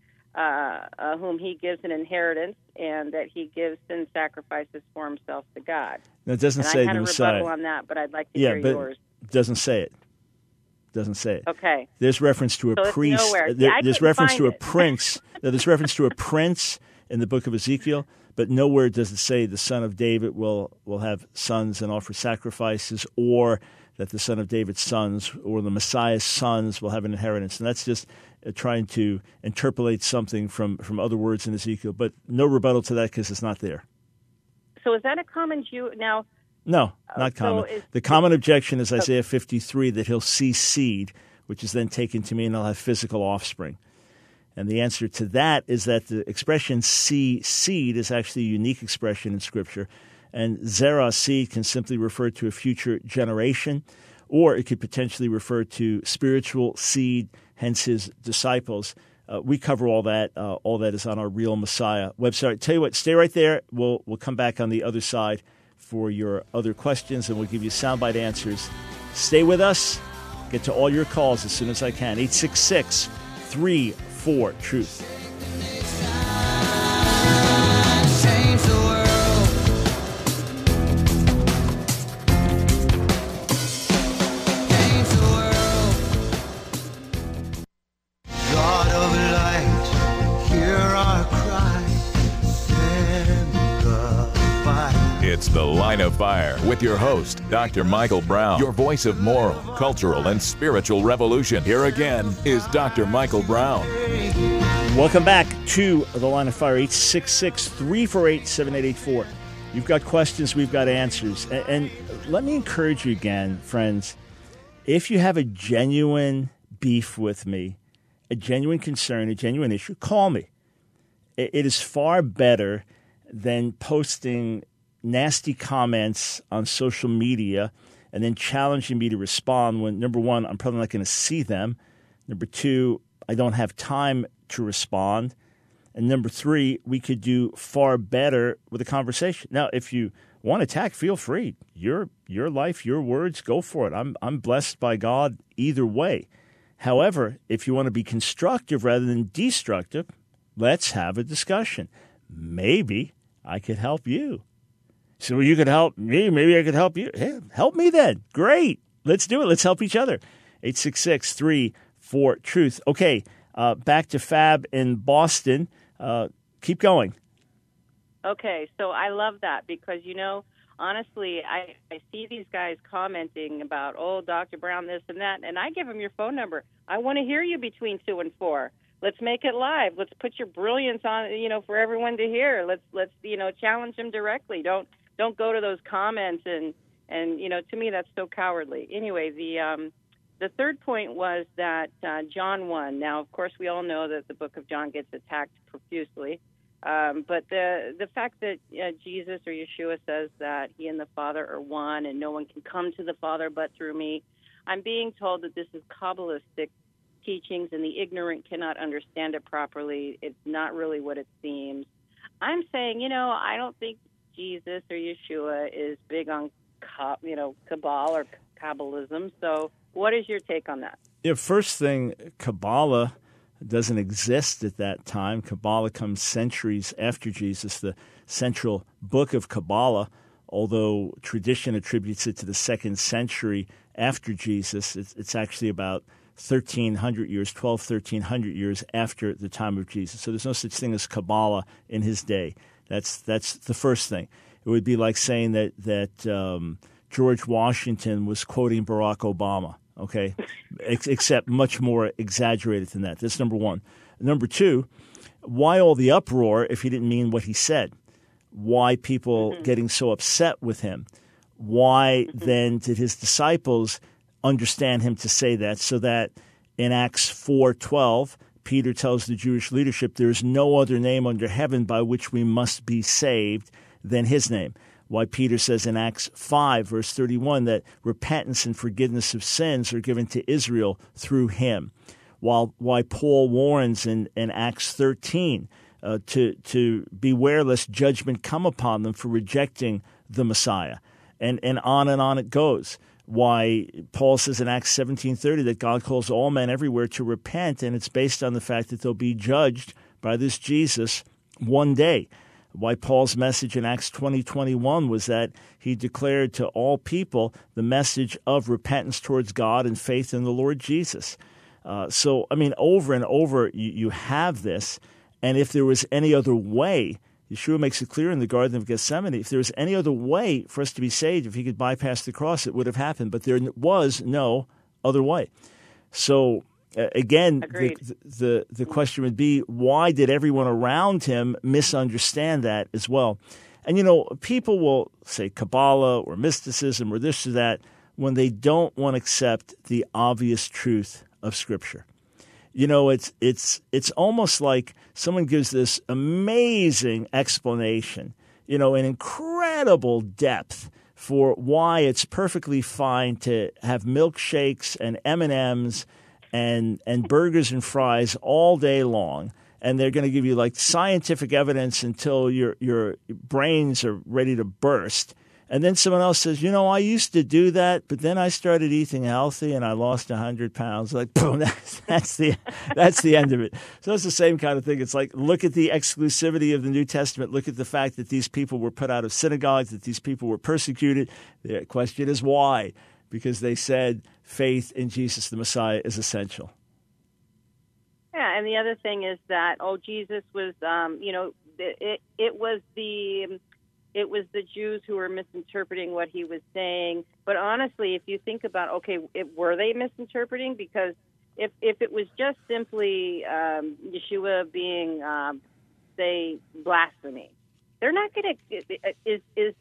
G: whom he gives an inheritance, and that he gives sin sacrifices for himself to God.
A: Now, it doesn't say the Messiah.
G: I had a rebuttal on that, but I'd like to hear yours.
A: It doesn't say it. Doesn't say it.
G: Okay.
A: There's reference to a priest. There's reference to a prince. There's reference to a prince in the book of Ezekiel. But nowhere does it say the son of David will have sons and offer sacrifices, or that the son of David's sons or the Messiah's sons will have an inheritance. And that's just trying to interpolate something from other words in Ezekiel. But no rebuttal to that because it's not there.
G: So is that a common Jew now?
A: No, not common. The common objection is Isaiah 53, that he'll see seed, which is then taken to mean he'll have physical offspring. And the answer to that is that the expression see seed is actually a unique expression in Scripture. And zera, seed, can simply refer to a future generation, or it could potentially refer to spiritual seed, hence his disciples. We cover all that. All that is on our Real Messiah website. Tell you what, stay right there. We'll come back on the other side for your other questions, and we'll give you soundbite answers. Stay with us. Get to all your calls as soon as I can. 866-34-TRUTH.
B: It's The Line of Fire with your host, Dr. Michael Brown, your voice of moral, cultural, and spiritual revolution. Here again is Dr. Michael Brown.
A: Welcome back to The Line of Fire, 866-348-7884. You've got questions, we've got answers. And let me encourage you again, friends, if you have a genuine beef with me, a genuine concern, a genuine issue, call me. It is far better than posting nasty comments on social media and then challenging me to respond when, number one, I'm probably not going to see them. Number two, I don't have time to respond. And number three, we could do far better with a conversation. Now, if you want to attack, feel free. Your life, your words, go for it. I'm blessed by God either way. However, if you want to be constructive rather than destructive, let's have a discussion. Maybe I could help you. So you could help me, maybe I could help you. Hey, help me then. Great. Let's do it. Let's help each other. 866-34-TRUTH. Okay, back to Fab in Boston. Keep going.
G: Okay, so I love that because, honestly, I see these guys commenting about, Dr. Brown, this and that, and I give them your phone number. I want to hear you between 2 and 4. Let's make it live. Let's put your brilliance on, for everyone to hear. Let's challenge them directly. Don't go to those comments and to me that's so cowardly. Anyway, the third point was that John 1. Now, of course, we all know that the book of John gets attacked profusely, but the fact that Jesus or Yeshua says that he and the Father are one and no one can come to the Father but through me, I'm being told that this is Kabbalistic teachings and the ignorant cannot understand it properly. It's not really what it seems. I'm saying, I don't think Jesus or Yeshua is big on, Kabbalah or Kabbalism. So what is your take on that?
A: Yeah, first thing, Kabbalah doesn't exist at that time. Kabbalah comes centuries after Jesus. The central book of Kabbalah, although tradition attributes it to the 2nd century after Jesus, it's actually about 1,300 years, 1300 years after the time of Jesus. So there's no such thing as Kabbalah in his day. That's the first thing. It would be like saying that George Washington was quoting Barack Obama, okay? Except much more exaggerated than that. That's number one. Number two, why all the uproar if he didn't mean what he said? Why people getting so upset with him? Why then did his disciples understand him to say that, so that in Acts 4:12, Peter tells the Jewish leadership, there is no other name under heaven by which we must be saved than his name. Why Peter says in Acts 5, verse 31, that repentance and forgiveness of sins are given to Israel through him. Why Paul warns in Acts 13 to beware lest judgment come upon them for rejecting the Messiah. And on it goes. Why Paul says in Acts 17:30 that God calls all men everywhere to repent, and it's based on the fact that they'll be judged by this Jesus one day. Why Paul's message in Acts 20:21 was that he declared to all people the message of repentance towards God and faith in the Lord Jesus. So, over and over, you have this, and if there was any other way, Yeshua makes it clear in the Garden of Gethsemane, if there was any other way for us to be saved, if he could bypass the cross, it would have happened. But there was no other way. So, again, the question would be, why did everyone around him misunderstand that as well? And, people will say Kabbalah or mysticism or this or that when they don't want to accept the obvious truth of Scripture. It's almost like someone gives this amazing explanation, in incredible depth for why it's perfectly fine to have milkshakes and M&Ms and burgers and fries all day long. And they're going to give you like scientific evidence until your brains are ready to burst. And then someone else says, I used to do that, but then I started eating healthy and I lost 100 pounds. Like, boom, that's the end of it. So it's the same kind of thing. It's like, look at the exclusivity of the New Testament. Look at the fact that these people were put out of synagogues, that these people were persecuted. The question is why? Because they said faith in Jesus the Messiah is essential.
G: Yeah, and the other thing is that, Jesus was, it was the Jews who were misinterpreting what he was saying. But honestly, if you think about, were they misinterpreting? Because if it was just simply Yeshua being, say, blasphemy, they're not going to. Is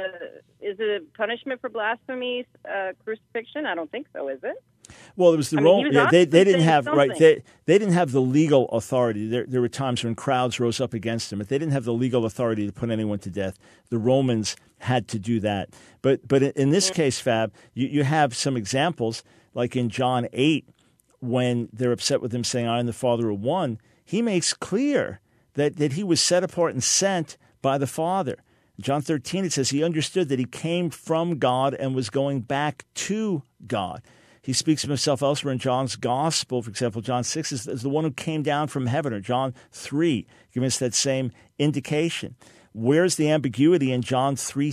G: the punishment for blasphemy crucifixion? I don't think so. Is it?
A: Well, it was the Roman. They didn't have they didn't have the legal authority. There were times when crowds rose up against them, but they didn't have the legal authority to put anyone to death. The Romans had to do that. But in this case, Fab, you have some examples, like in John 8, when they're upset with him saying, "I and the Father are one." He makes clear that he was set apart and sent by the Father. In John 13, it says he understood that he came from God and was going back to God. He speaks of himself elsewhere in John's Gospel. For example, John 6 is the one who came down from heaven, or John 3, giving us that same indication. Where's the ambiguity in John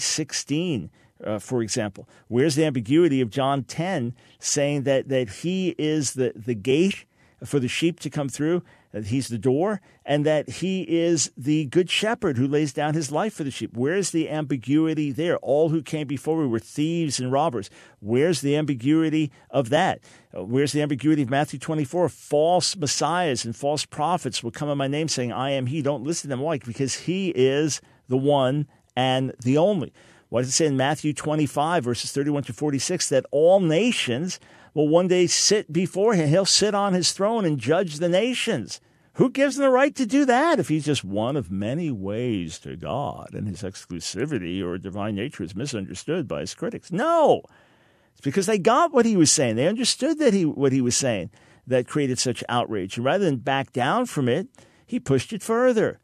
A: 3:16, for example? Where's the ambiguity of John 10 saying that he is the gate for the sheep to come through, that he's the door, and that he is the good shepherd who lays down his life for the sheep? Where's the ambiguity there? All who came before me were thieves and robbers. Where's the ambiguity of that? Where's the ambiguity of Matthew 24? False messiahs and false prophets will come in my name saying, I am he. Don't listen to them. Why? Because he is the one and the only. What does it say in Matthew 25, verses 31 to 46, that all nations will one day sit before him. He'll sit on his throne and judge the nations. Who gives him the right to do that if he's just one of many ways to God and his exclusivity or divine nature is misunderstood by his critics? No. It's because they got what he was saying. They understood what he was saying that created such outrage. And rather than back down from it, he pushed it further.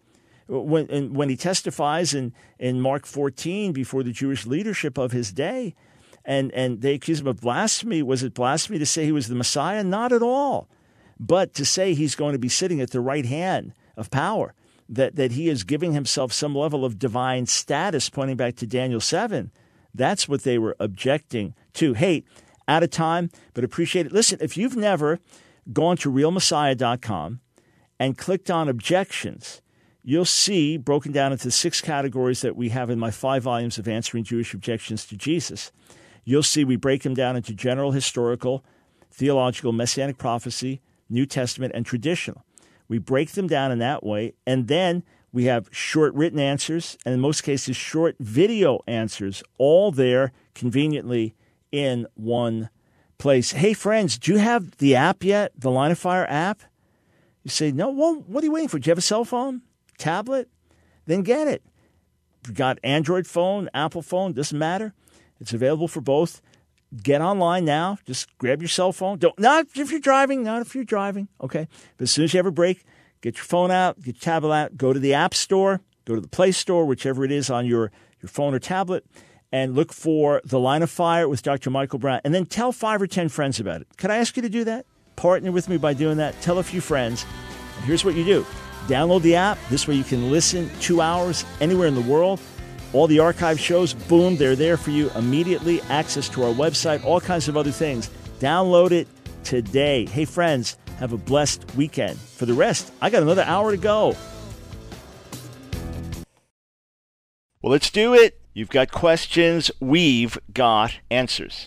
A: When he testifies in Mark 14 before the Jewish leadership of his day, and they accuse him of blasphemy. Was it blasphemy to say he was the Messiah? Not at all. But to say he's going to be sitting at the right hand of power, that he is giving himself some level of divine status, pointing back to Daniel 7, that's what they were objecting to. Hey, out of time, but appreciate it. Listen, if you've never gone to realmessiah.com and clicked on objections, you'll see broken down into 6 categories that we have in my 5 volumes of Answering Jewish Objections to Jesus. You'll see we break them down into general, historical, theological, messianic prophecy, New Testament, and traditional. We break them down in that way, and then we have short written answers, and in most cases, short video answers, all there conveniently in one place. Hey, friends, do you have the app yet, the Line of Fire app? You say, no, well, what are you waiting for? Do you have a cell phone, tablet? Then get it. You've got Android phone, Apple phone, doesn't matter. It's available for both. Get online now. Just grab your cell phone. Not if you're driving, okay? But as soon as you have a break, get your phone out, get your tablet out, go to the App Store, go to the Play Store, whichever it is on your phone or tablet, and look for The Line of Fire with Dr. Michael Brown. And then tell 5 or 10 friends about it. Could I ask you to do that? Partner with me by doing that. Tell a few friends. And here's what you do. Download the app. This way you can listen 2 hours anywhere in the world. All the archive shows, boom, they're there for you immediately. Access to our website, all kinds of other things. Download it today. Hey, friends, have a blessed weekend. For the rest, I got another hour to go. Well, let's do it. You've got questions. We've got answers.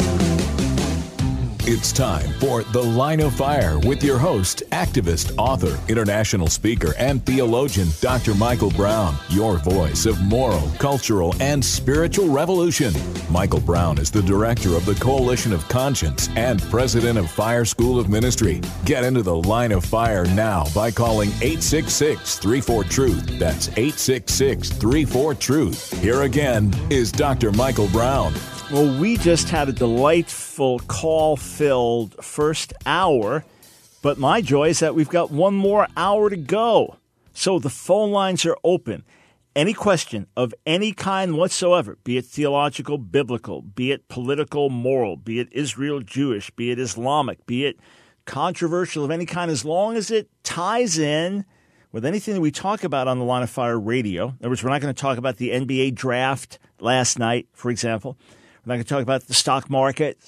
B: It's time for The Line of Fire with your host, activist, author, international speaker, and theologian, Dr. Michael Brown, your voice of moral, cultural, and spiritual revolution. Michael Brown is the director of the Coalition of Conscience and president of Fire School of Ministry. Get into The Line of Fire now by calling 866-34-TRUTH. That's 866-34-TRUTH. Here again is Dr. Michael Brown.
A: Well, we just had a delightful call-filled first hour, but my joy is that we've got one more hour to go. So the phone lines are open. Any question of any kind whatsoever, be it theological, biblical, be it political, moral, be it Israel, Jewish, be it Islamic, be it controversial of any kind, as long as it ties in with anything that we talk about on the Line of Fire radio. In other words, we're not going to talk about the NBA draft last night, for example. We're not going to talk about the stock market,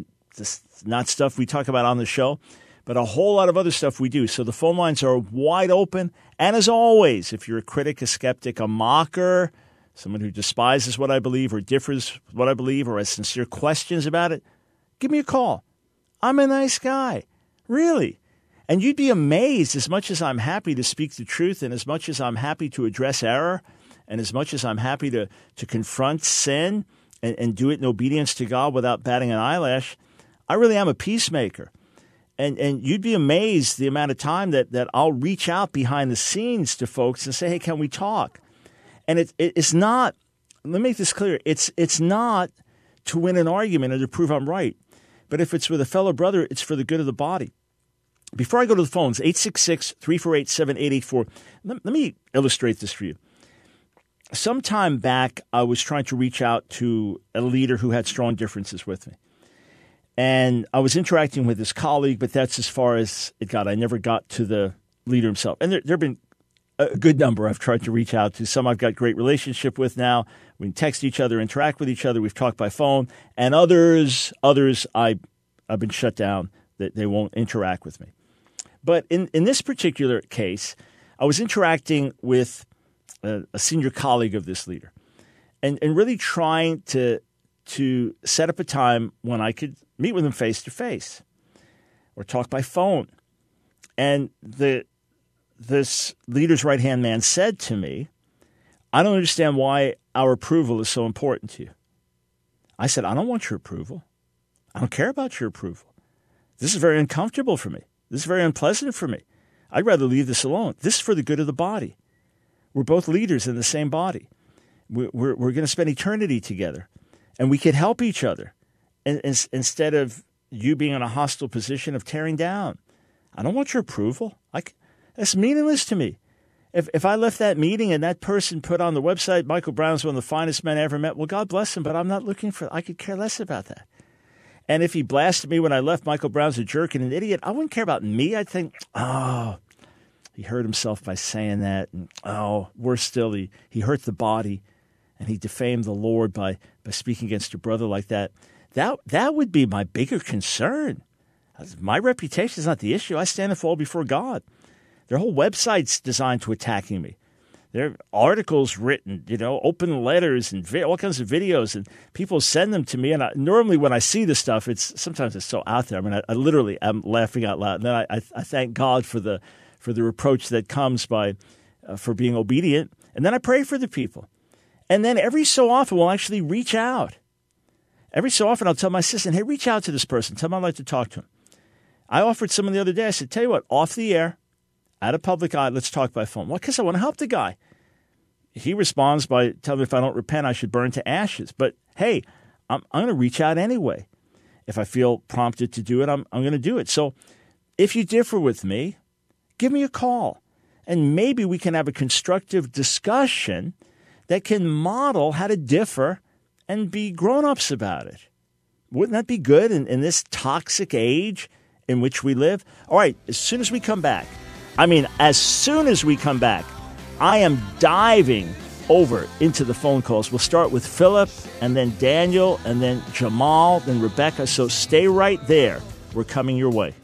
A: not stuff we talk about on the show, but a whole lot of other stuff we do. So the phone lines are wide open. And as always, if you're a critic, a skeptic, a mocker, someone who despises what I believe or differs with what I believe or has sincere questions about it, give me a call. I'm a nice guy, really. And you'd be amazed, as much as I'm happy to speak the truth and as much as I'm happy to address error and as much as I'm happy to confront sin and do it in obedience to God without batting an eyelash, I really am a peacemaker. And you'd be amazed the amount of time that I'll reach out behind the scenes to folks and say, hey, can we talk? And it's not, let me make this clear, it's not to win an argument or to prove I'm right. But if it's with a fellow brother, it's for the good of the body. Before I go to the phones, 866-348-7884, let me illustrate this for you. Some time back, I was trying to reach out to a leader who had strong differences with me. And I was interacting with his colleague, but that's as far as it got. I never got to the leader himself. And there have been a good number I've tried to reach out to. Some I've got great relationship with now. We can text each other, interact with each other. We've talked by phone. And others I've been shut down. That they won't interact with me. But in this particular case, I was interacting with a senior colleague of this leader and really trying to set up a time when I could meet with him face to face or talk by phone. And this leader's right-hand man said to me, I don't understand why our approval is so important to you. I said, I don't want your approval. I don't care about your approval. This is very uncomfortable for me. This is very unpleasant for me. I'd rather leave this alone. This is for the good of the body. We're both leaders in the same body. We're going to spend eternity together, and we could help each other instead of you being in a hostile position of tearing down. I don't want your approval. That's meaningless to me. If I left that meeting and that person put on the website, Michael Brown's one of the finest men I ever met, well, God bless him, but I'm not looking for – I could care less about that. And if he blasted me when I left, Michael Brown's a jerk and an idiot, I wouldn't care about me. I'd think, oh, he hurt himself by saying that. And, oh, worse still, he hurt the body and he defamed the Lord by speaking against a brother like that. That would be my bigger concern. My reputation is not the issue. I stand and fall before God. Their whole website's designed to attacking me. There are articles written, open letters and all kinds of videos, and people send them to me. And normally when I see this stuff, sometimes it's so out there. I mean, I literally am laughing out loud. And then I thank God for the reproach that comes for being obedient. And then I pray for the people. And then every so often we'll actually reach out. Every so often I'll tell my assistant, hey, reach out to this person. Tell him I'd like to talk to him. I offered someone the other day. I said, tell you what, off the air, out of public eye, let's talk by phone. Well, because I want to help the guy. He responds by telling me if I don't repent, I should burn to ashes. But, hey, I'm going to reach out anyway. If I feel prompted to do it, I'm going to do it. So if you differ with me, give me a call. And maybe we can have a constructive discussion that can model how to differ and be grown-ups about it. Wouldn't that be good in this toxic age in which we live? All right, as soon as we come back, I am diving over into the phone calls. We'll start with Philip, and then Daniel, and then Jamal, then Rebecca. So stay right there. We're coming your way.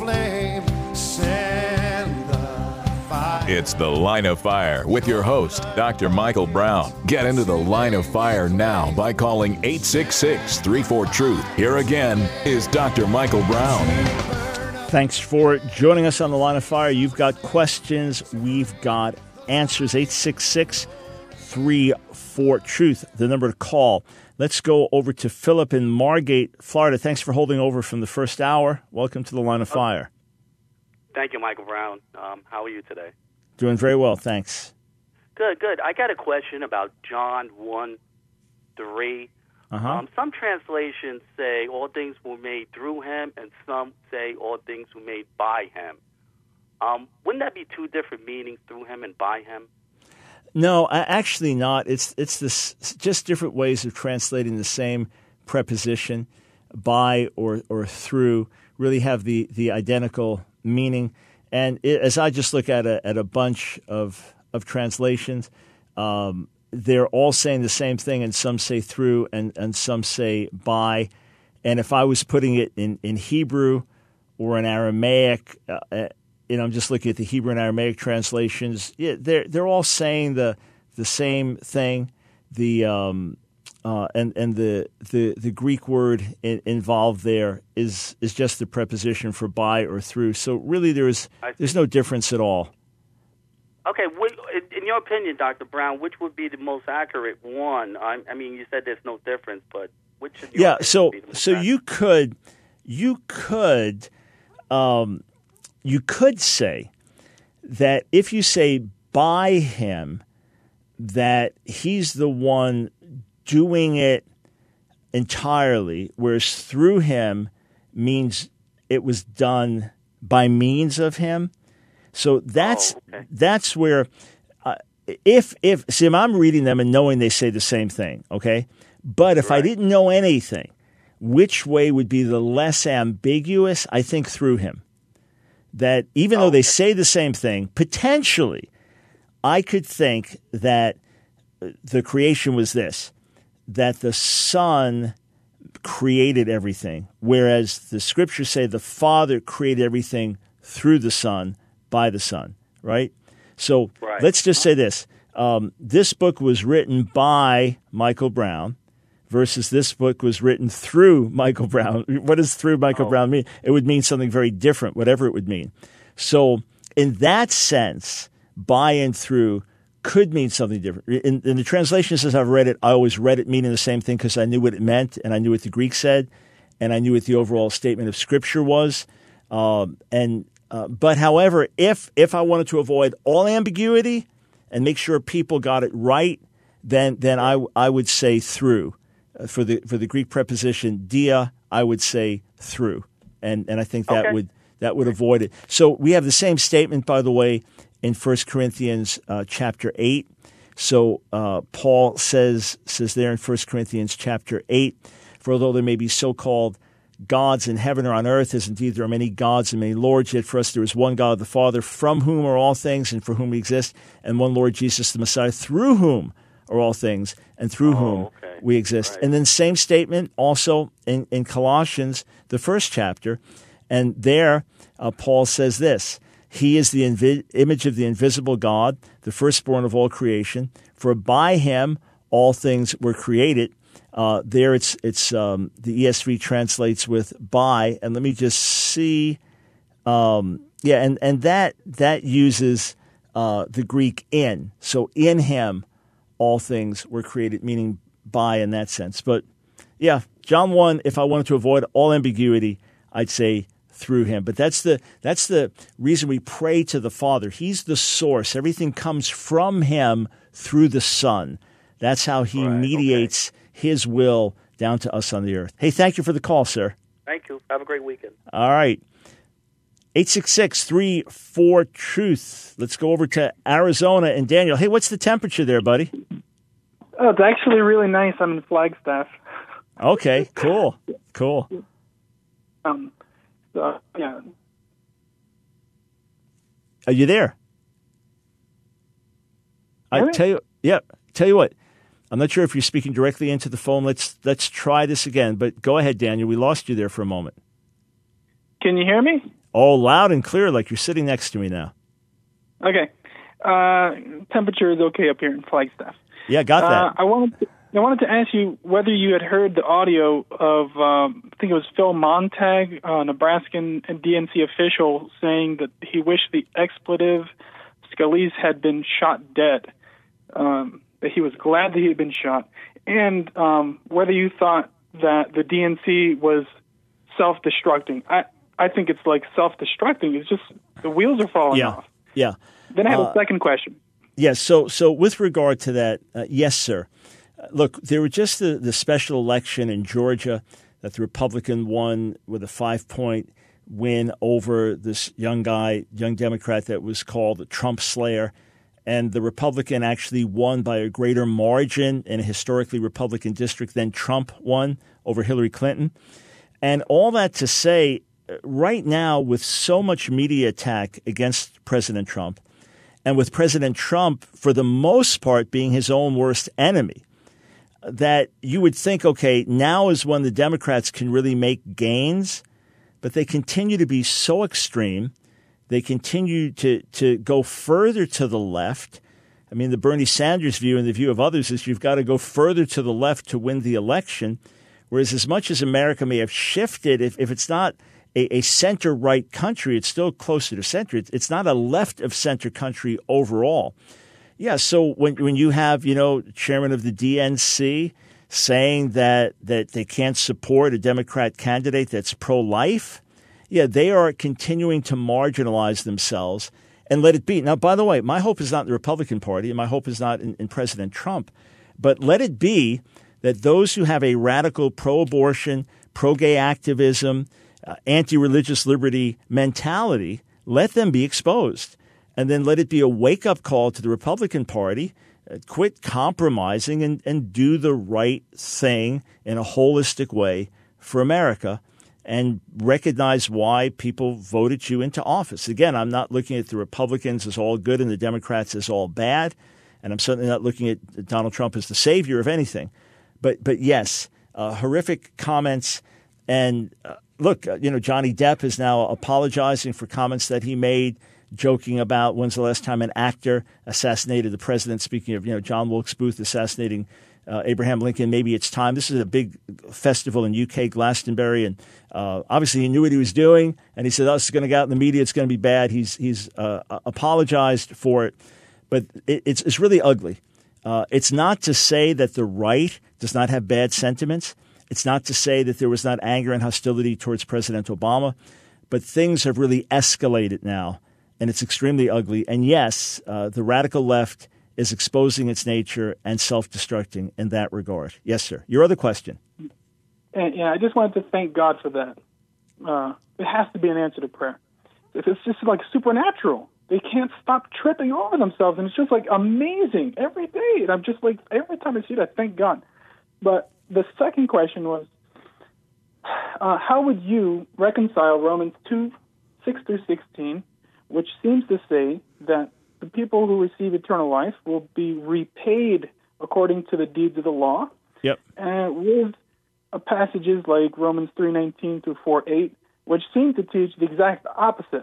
H: flame. Send the fire.
B: It's The Line of Fire with your host, Dr. Michael Brown. Get into the Line of Fire now by calling 866-34-TRUTH. Here again is Dr. Michael Brown.
A: Thanks for joining us on The Line of Fire. You've got questions, we've got answers. 866-34-TRUTH, the number to call. Let's go over to Philip in Margate, Florida. Thanks for holding over from the first hour. Welcome to The Line of Fire.
I: Thank you, Michael Brown. How are you today?
A: Doing very well, thanks.
I: Good. I got a question about John 1:3. Some translations say all things were made through him, and some say all things were made by him. Wouldn't that be two different meanings, through him and by him?
A: No, actually not. It's this just different ways of translating the same preposition. By or through really have the identical meaning. And as I just look at a bunch of translations, they're all saying the same thing, and some say through and some say by. And if I was putting it in Hebrew or in Aramaic, I'm just looking at the Hebrew and Aramaic translations. Yeah, they're all saying the same thing. And the Greek word involved there is just the preposition for by or through. So really, there's no difference at all.
I: Okay, in your opinion, Dr. Brown, which would be the most accurate one? I mean, you said there's no difference, but which? Should be the most accurate? you could say that if you say by him, that he's the one doing it entirely, whereas through him means it was done by means of him. So that's where if I'm reading them and knowing they say the same thing, okay? But if I didn't know anything, which way would be the less ambiguous? I think through him. That even though they say the same thing, potentially I could think that the creation was this, that the Son created everything, whereas the Scriptures say the Father created everything through the Son, by the Son, right? So let's just say this. This book was written by Michael Brown versus this book was written through Michael Brown. What does through Michael Brown mean? It would mean something very different, whatever it would mean. So in that sense, by and through could mean something different. In the translations as I've read it, I always read it meaning the same thing because I knew what it meant and I knew what the Greek said and I knew what the overall statement of Scripture was. But however, if I wanted to avoid all ambiguity and make sure people got it right, then I would say through. For the Greek preposition dia, I would say through, and I think that would avoid it. So we have the same statement, by the way, in 1 Corinthians chapter 8. So Paul says there in 1 Corinthians chapter 8, for although there may be so-called gods in heaven or on earth, as indeed there are many gods and many lords, yet for us there is one God, the Father, from whom are all things and for whom we exist, and one Lord Jesus the Messiah, through whom are all things and through whom we exist. Right. And then same statement also in Colossians, the first chapter, and there Paul says this, he is the image of the invisible God, the firstborn of all creation, for by him all things were created. There it's the ESV translates with by, and let me just see, and that uses the Greek in. So in him all things were created, meaning by in that sense. But yeah, John 1, if I wanted to avoid all ambiguity, I'd say through him. But that's the reason we pray to the Father. He's the source. Everything comes from him through the Son. That's how he mediates his will down to us on the earth. Hey, thank you for the call, sir. Thank you. Have a great weekend.
A: All right. 866-34-TRUTH. Let's go over to Arizona and Daniel. Hey, what's the temperature there, buddy?
J: Oh, it's actually really nice. I'm in Flagstaff.
A: Okay, cool.
J: Yeah.
A: Are you there?
J: Really?
A: Tell you what. I'm not sure if you're speaking directly into the phone. Let's try this again. But go ahead, Daniel. We lost you there for a moment.
J: Can you hear me?
A: Oh, loud and clear, like you're sitting next to me now.
J: Okay. Temperature is okay up here in Flagstaff.
A: Yeah, got that.
J: I wanted to ask you whether you had heard the audio of, I think it was Phil Montag, a Nebraskan DNC official, saying that he wished the expletive Scalise had been shot dead, that he was glad that he had been shot, and whether you thought that the DNC was self-destructing. I think it's like self-destructing. It's just the wheels are falling off.
A: Yeah.
J: Then I have a second question.
A: Yes. Yeah, so with regard to that, yes, sir. Look, there was just the special election in Georgia that the Republican won with a 5-point win over this young Democrat that was called the Trump Slayer. And the Republican actually won by a greater margin in a historically Republican district than Trump won over Hillary Clinton. And all that to say, right now, with so much media attack against President Trump, and with President Trump, for the most part, being his own worst enemy, that you would think, okay, now is when the Democrats can really make gains, but they continue to be so extreme. They continue to go further to the left. I mean, the Bernie Sanders view and the view of others is you've got to go further to the left to win the election, whereas as much as America may have shifted, if it's not a center-right country, it's still closer to center. It's not a left-of-center country overall. Yeah, so when you have, chairman of the DNC saying that they can't support a Democrat candidate that's pro-life, yeah, they are continuing to marginalize themselves and let it be. Now, by the way, my hope is not in the Republican Party, and my hope is not in President Trump, but let it be that those who have a radical pro-abortion, pro-gay activism, anti-religious liberty mentality, let them be exposed. And then let it be a wake-up call to the Republican Party, quit compromising and do the right thing in a holistic way for America and recognize why people voted you into office. Again, I'm not looking at the Republicans as all good and the Democrats as all bad, and I'm certainly not looking at Donald Trump as the savior of anything. But yes, horrific comments. And look, Johnny Depp is now apologizing for comments that he made, joking about when's the last time an actor assassinated the president. Speaking of, John Wilkes Booth assassinating Abraham Lincoln, maybe it's time. This is a big festival in UK, Glastonbury, and obviously he knew what he was doing, and he said, "Oh, this is going to get out in the media. It's going to be bad." He's apologized for it, but it's really ugly. It's not to say that the right does not have bad sentiments. It's not to say that there was not anger and hostility towards President Obama, but things have really escalated now, and it's extremely ugly. And yes, the radical left is exposing its nature and self-destructing in that regard. Yes, sir. Your other question.
J: Yeah, I just wanted to thank God for that. It has to be an answer to prayer. It's just like supernatural. They can't stop tripping over themselves, and it's just like amazing every day. And I'm just like, every time I see that, thank God. But the second question was, how would you reconcile Romans 2:6-16, which seems to say that the people who receive eternal life will be repaid according to the deeds of the law.
A: Yep.
J: With passages like Romans 3:19-4:8, which seem to teach the exact opposite.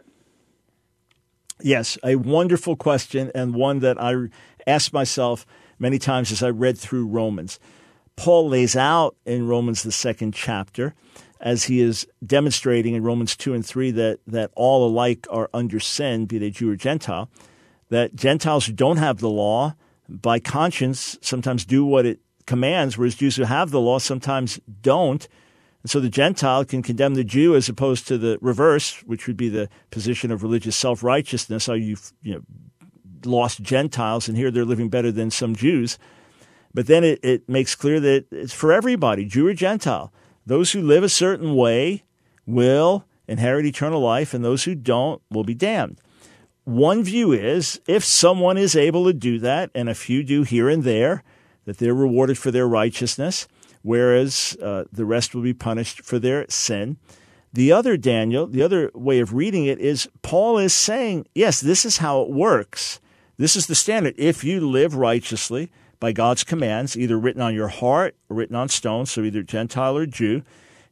A: Yes, a wonderful question, and one that I asked myself many times as I read through Romans. Paul lays out in Romans, the 2nd chapter, as he is demonstrating in Romans 2 and 3 that all alike are under sin, be they Jew or Gentile, that Gentiles who don't have the law, by conscience, sometimes do what it commands, whereas Jews who have the law sometimes don't. And so the Gentile can condemn the Jew as opposed to the reverse, which would be the position of religious self-righteousness. How you've lost Gentiles, and here they're living better than some Jews. But then it makes clear that it's for everybody, Jew or Gentile. Those who live a certain way will inherit eternal life, and those who don't will be damned. One view is if someone is able to do that, and a few do here and there, that they're rewarded for their righteousness, whereas the rest will be punished for their sin. The other, Daniel, the other way of reading it is Paul is saying, yes, this is how it works. This is the standard. If you live righteously by God's commands, either written on your heart or written on stone, so either Gentile or Jew,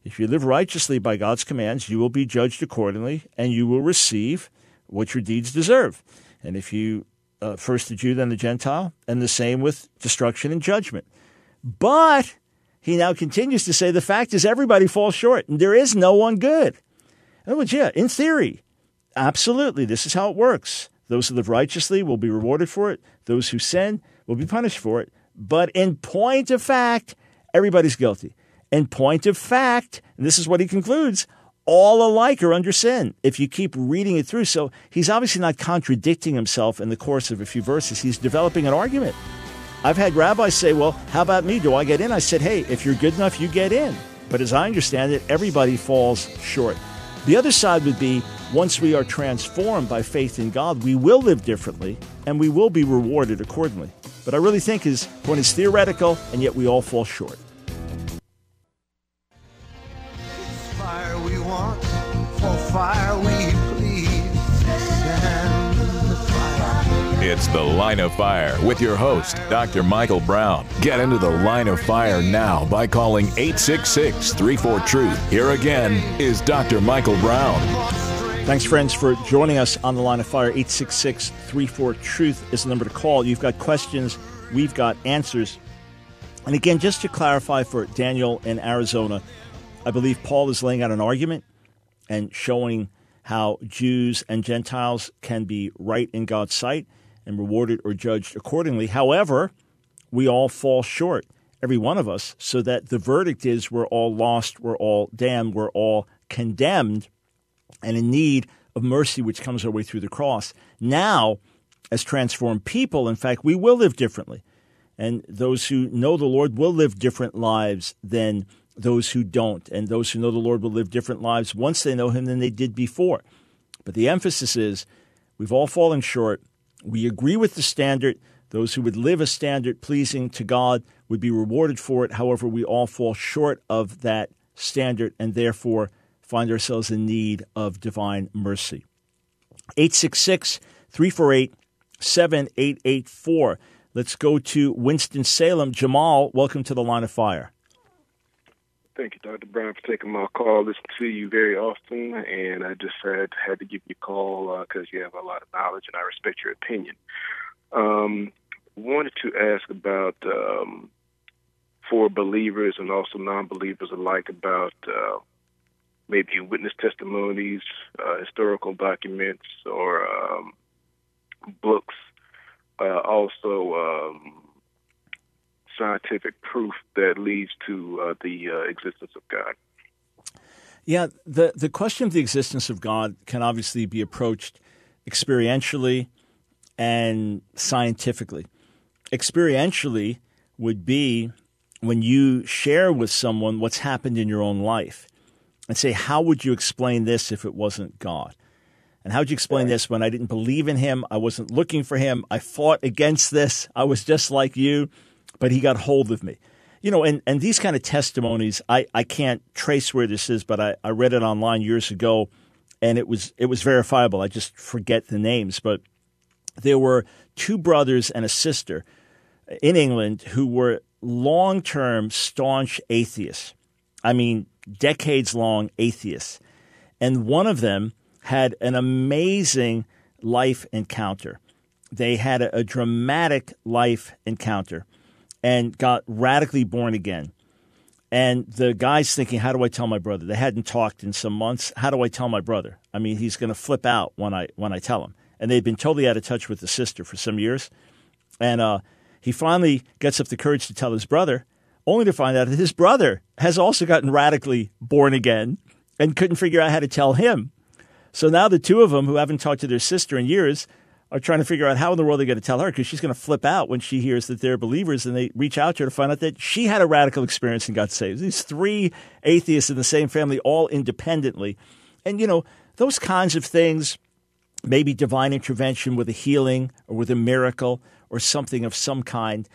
A: If you live righteously by God's commands, you will be judged accordingly, and you will receive what your deeds deserve. And if you, first the Jew, then the Gentile, and the same with destruction and judgment. But he now continues to say the fact is everybody falls short, and there is no one good. In other words, yeah, in theory, absolutely, this is how it works. Those who live righteously will be rewarded for it. Those who sin will be punished for it. But in point of fact, everybody's guilty. In point of fact, and this is what he concludes, all alike are under sin, if you keep reading it through. So he's obviously not contradicting himself in the course of a few verses. He's developing an argument. I've had rabbis say, well, how about me? Do I get in? I said, hey, if you're good enough, you get in. But as I understand it, everybody falls short. The other side would be, once we are transformed by faith in God, we will live differently, and we will be rewarded accordingly. But I really think his point is theoretical, and yet we all fall short.
H: It's fire we want, for fire we plead. Stand in the fire.
B: It's The Line of Fire with your host, Dr. Michael Brown. Get into the Line of Fire now by calling 866-34-TRUTH. Here again is Dr. Michael Brown.
A: Thanks, friends, for joining us on The Line of Fire. 866-34-TRUTH is the number to call. You've got questions, we've got answers. And again, just to clarify for Daniel in Arizona, I believe Paul is laying out an argument and showing how Jews and Gentiles can be right in God's sight and rewarded or judged accordingly. However, we all fall short, every one of us, so that the verdict is we're all lost, we're all damned, we're all condemned, and in need of mercy, which comes our way through the cross. Now, as transformed people, in fact, we will live differently. And those who know the Lord will live different lives than those who don't. And those who know the Lord will live different lives once they know him than they did before. But the emphasis is we've all fallen short. We agree with the standard. Those who would live a standard pleasing to God would be rewarded for it. However, we all fall short of that standard and therefore find ourselves in need of divine mercy. 866-348-7884. Let's go to Winston-Salem. Jamal, welcome to The Line of Fire.
K: Thank you, Dr. Brown, for taking my call. Listen to you very often, and I just had to give you a call because you have a lot of knowledge, and I respect your opinion. Wanted to ask about, for believers and also non-believers alike, about maybe witness testimonies, historical documents, or books, also scientific proof that leads to the existence of God.
A: Yeah, the question of the existence of God can obviously be approached experientially and scientifically. Experientially would be when you share with someone what's happened in your own life and say, how would you explain this if it wasn't God? And how would you explain this when I didn't believe in him? I wasn't looking for him. I fought against this. I was just like you, but he got hold of me. You know, and these kind of testimonies, I can't trace where this is, but I read it online years ago, and it was verifiable. I just forget the names. But there were two brothers and a sister in England who were long-term staunch atheists. I mean, decades-long atheists. And one of them had an amazing life encounter. They had a dramatic life encounter and got radically born again. And the guy's thinking, how do I tell my brother? They hadn't talked in some months. How do I tell my brother? I mean, he's going to flip out when I tell him. And they'd been totally out of touch with the sister for some years. And he finally gets up the courage to tell his brother, only to find out that his brother has also gotten radically born again and couldn't figure out how to tell him. So now the two of them, who haven't talked to their sister in years, are trying to figure out how in the world they're going to tell her, because she's going to flip out when she hears that they're believers, and they reach out to her to find out that she had a radical experience and got saved. These three atheists in the same family, all independently. And, you know, those kinds of things, maybe divine intervention with a healing or with a miracle or something of some kind,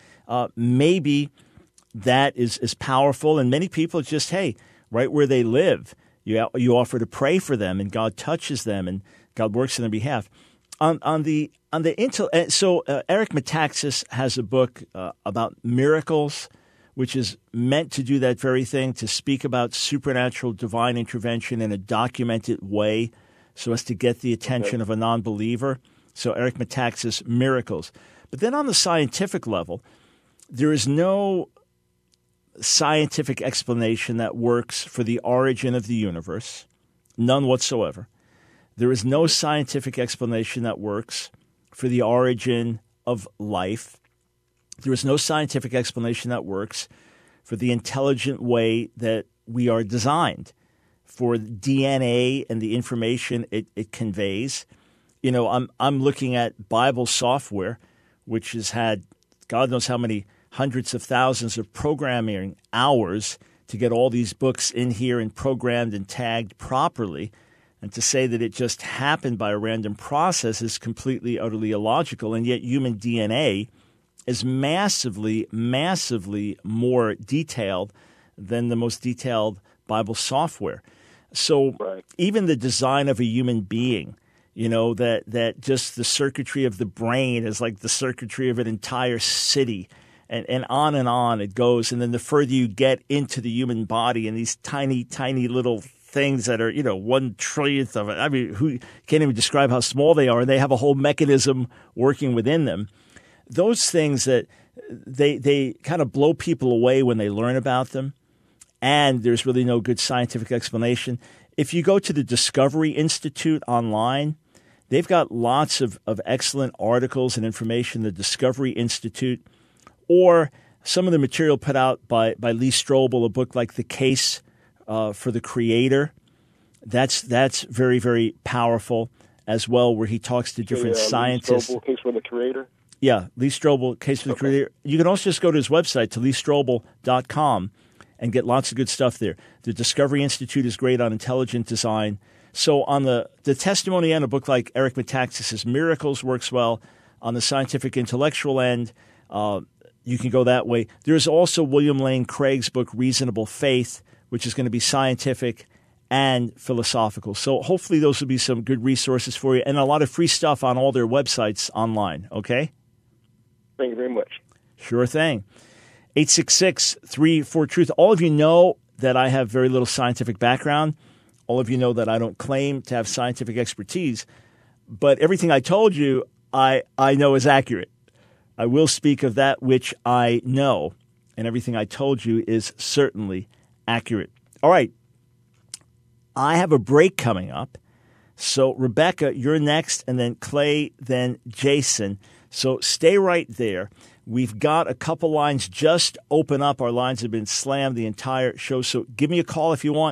A: maybe that is powerful. And many people just, hey, right where they live, you offer to pray for them, and God touches them, and God works on their behalf. So Eric Metaxas has a book about miracles, which is meant to do that very thing, to speak about supernatural divine intervention in a documented way so as to get the attention of a non-believer. So Eric Metaxas, Miracles. But then on the scientific level, there is no scientific explanation that works for the origin of the universe, none whatsoever. There is no scientific explanation that works for the origin of life. There is no scientific explanation that works for the intelligent way that we are designed, for DNA and the information it conveys. You know, I'm looking at Bible software, which has had God knows how many hundreds of thousands of programming hours to get all these books in here and programmed and tagged properly. And to say that it just happened by a random process is completely, utterly illogical. And yet human DNA is massively, massively more detailed than the most detailed Bible software. So even the design of a human being, you know, that just the circuitry of the brain is like the circuitry of an entire city, and on it goes. And then the further you get into the human body and these tiny, tiny little things that are, 1/trillionth of it. I mean, who can't even describe how small they are, and they have a whole mechanism working within them. Those things that they kind of blow people away when they learn about them, and there's really no good scientific explanation. If you go to the Discovery Institute online, they've got lots of excellent articles and information, the Discovery Institute, or some of the material put out by Lee Strobel, a book like The Case for the Creator. That's very, very powerful as well, where he talks to different scientists.
K: Lee Strobel, Case for the Creator?
A: Yeah, Lee Strobel, Case for the Creator. You can also just go to his website, to leestrobel.com, and get lots of good stuff there. The Discovery Institute is great on intelligent design. So on the testimony end, a book like Eric Metaxas' Miracles works well. On the scientific intellectual end, you can go that way. There's also William Lane Craig's book, Reasonable Faith, which is going to be scientific and philosophical. So hopefully those will be some good resources for you, and a lot of free stuff on all their websites online, okay?
K: Thank you very much.
A: Sure thing. 866-34-TRUTH. All of you know that I have very little scientific background. All of you know that I don't claim to have scientific expertise. But everything I told you, I know is accurate. I will speak of that which I know, and everything I told you is certainly accurate. All right. I have a break coming up. So, Rebecca, you're next, and then Clay, then Jason. So stay right there. We've got a couple lines just open up. Our lines have been slammed the entire show. So give me a call if you want,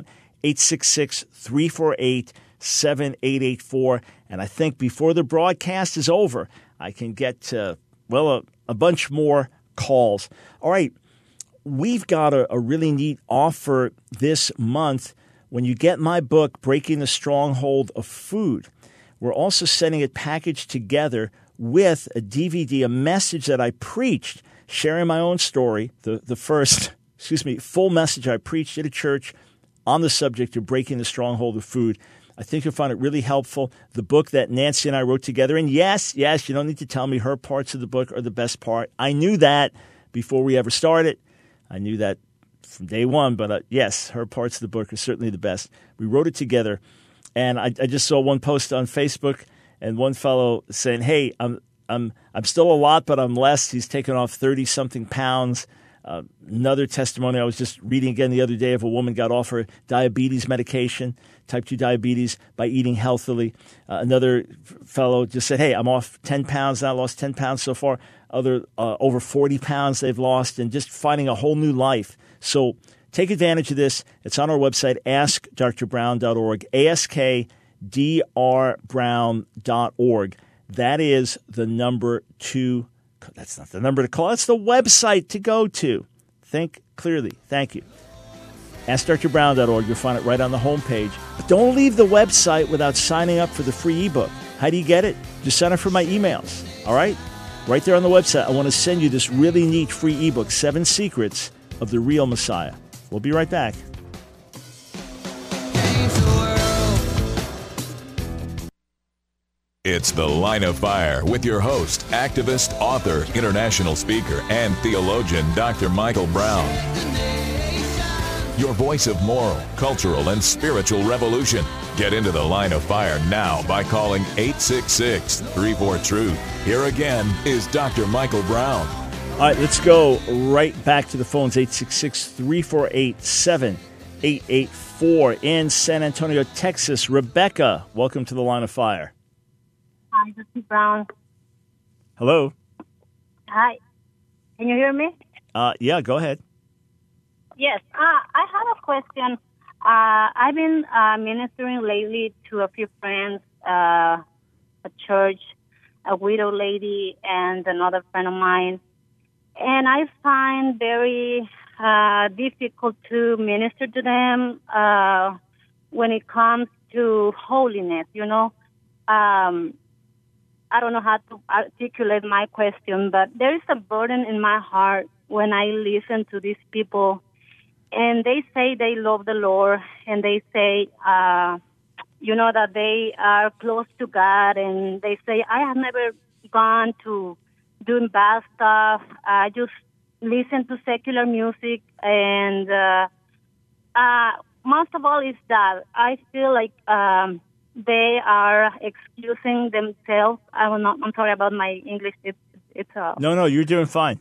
A: 866-348-7884. And I think before the broadcast is over, I can get to, a bunch more calls. All right. We've got a really neat offer this month. When you get my book, Breaking the Stronghold of Food, we're also sending it packaged together with a DVD, a message that I preached, sharing my own story, the first, full message I preached at a church on the subject of breaking the stronghold of food. I think you'll find it really helpful. The book that Nancy and I wrote together, and yes, you don't need to tell me her parts of the book are the best part. I knew that before we ever started. I knew that from day one, but yes, her parts of the book are certainly the best. We wrote it together, and I just saw one post on Facebook, and one fellow saying, "Hey, I'm still a lot, but I'm less." He's taken off 30-something pounds. Another testimony I was just reading again the other day of a woman got off her diabetes medication, type 2 diabetes, by eating healthily. Another fellow just said, "Hey, I'm off 10 pounds now, lost 10 pounds so far." Other over 40 pounds they've lost, and just finding a whole new life. So take advantage of this. It's on our website, askdrbrown.org, askdrbrown.org. That is the number to – that's not the number to call. That's the website to go to. Think clearly. Thank you. AskDrBrown.org. You'll find it right on the homepage. But don't leave the website without signing up for the free ebook. How do you get it? Just sign up for my emails. All right? Right there on the website, I want to send you this really neat free ebook, 7 Secrets of the Real Messiah. We'll be right back.
B: It's The Line of Fire with your host, activist, author, international speaker, and theologian, Dr. Michael Brown. Your voice of moral, cultural, and spiritual revolution. Get into The Line of Fire now by calling 866-34-TRUTH. Here again is Dr. Michael Brown.
A: All right, let's go right back to the phones, 866-348-7884 in San Antonio, Texas. Rebecca, welcome to The Line of Fire.
L: Hi, Dr. Brown.
A: Hello.
L: Hi. Can you hear me?
A: Yeah, go ahead.
L: Yes. I have a question. I've been ministering lately to a few friends, a church, a widow lady, and another friend of mine. And I find very difficult to minister to them when it comes to holiness, you know. I don't know how to articulate my question, but there is a burden in my heart when I listen to these people. And they say they love the Lord, and they say, you know, that they are close to God. And they say, I have never gone to doing bad stuff. I just listen to secular music. And most of all is that I feel like they are excusing themselves. I'm sorry about my English. It's
A: No, you're doing fine.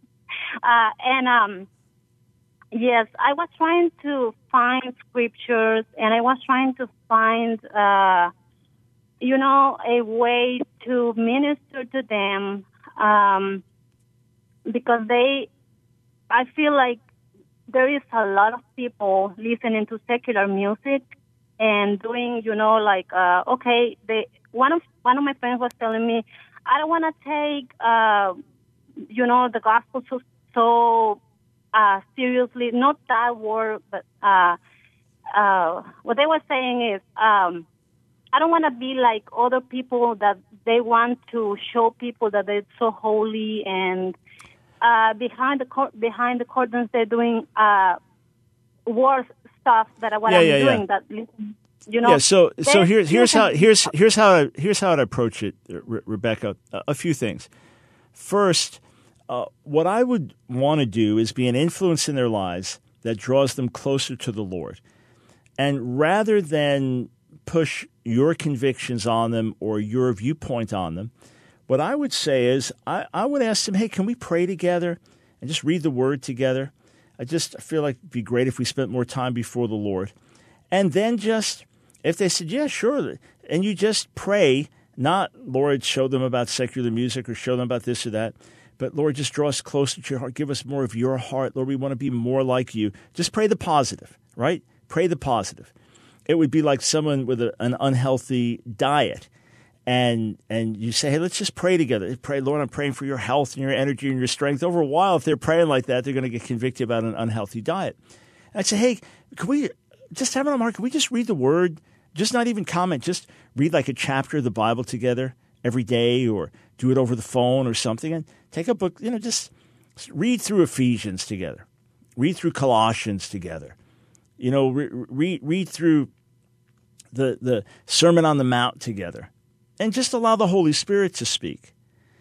L: Yes, I was trying to find scriptures, and I was trying to find, you know, a way to minister to them, because I feel like there is a lot of people listening to secular music and doing, you know, like, okay, one of my friends was telling me, I don't want to take, you know, the gospel so seriously, not that word, but what they were saying is, I don't want to be like other people that they want to show people that they're so holy, and behind the curtains they're doing worse stuff that I'm doing. That, you know.
A: Yeah. So here's how I'd approach it, Rebecca. A few things. First, what I would want to do is be an influence in their lives that draws them closer to the Lord. And rather than push your convictions on them or your viewpoint on them, what I would say is I would ask them, hey, can we pray together and just read the Word together? I feel like it'd be great if we spent more time before the Lord. And then just, if they said, yeah, sure, and you just pray, not, Lord, show them about secular music or show them about this or that, but, Lord, just draw us closer to your heart. Give us more of your heart. Lord, we want to be more like you. Just pray the positive, right? Pray the positive. It would be like someone with an unhealthy diet. And you say, hey, let's just pray together. Pray, Lord, I'm praying for your health and your energy and your strength. Over a while, if they're praying like that, they're going to get convicted about an unhealthy diet. And I'd say, hey, can we just have it on, Mark? Can we just read the Word? Just not even comment. Just read like a chapter of the Bible together every day, or do it over the phone or something, and take a book, you know, just read through Ephesians together. Read through Colossians together. You know, read through the Sermon on the Mount together. And just allow the Holy Spirit to speak.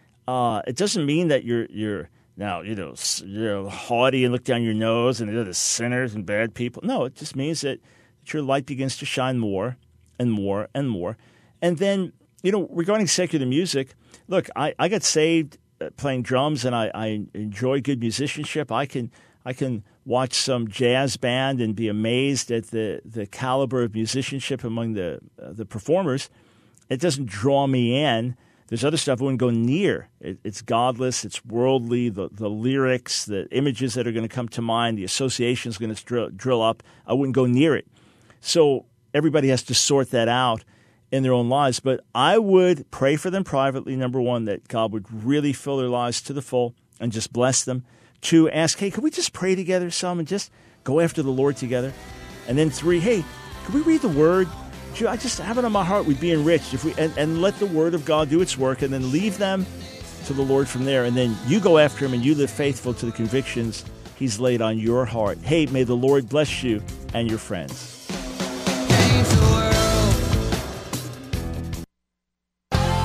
A: It doesn't mean that you're now, you're haughty and look down your nose and you're the sinners and bad people. No, it just means that your light begins to shine more and more and more. And then, you know, regarding secular music, look, I got saved playing drums, and I enjoy good musicianship. I can watch some jazz band and be amazed at the caliber of musicianship among the performers. It doesn't draw me in. There's other stuff I wouldn't go near. It's godless. It's worldly. The lyrics, the images that are going to come to mind, the associations going to drill up. I wouldn't go near it. So everybody has to sort that out in their own lives. But I would pray for them privately, number one, that God would really fill their lives to the full and just bless them. Two, ask, hey, can we just pray together some and just go after the Lord together? And then three, hey, can we read the Word? I just have it on my heart. We'd be enriched if we and let the Word of God do its work, and then leave them to the Lord from there. And then you go after Him and you live faithful to the convictions He's laid on your heart. Hey, may the Lord bless you and your friends.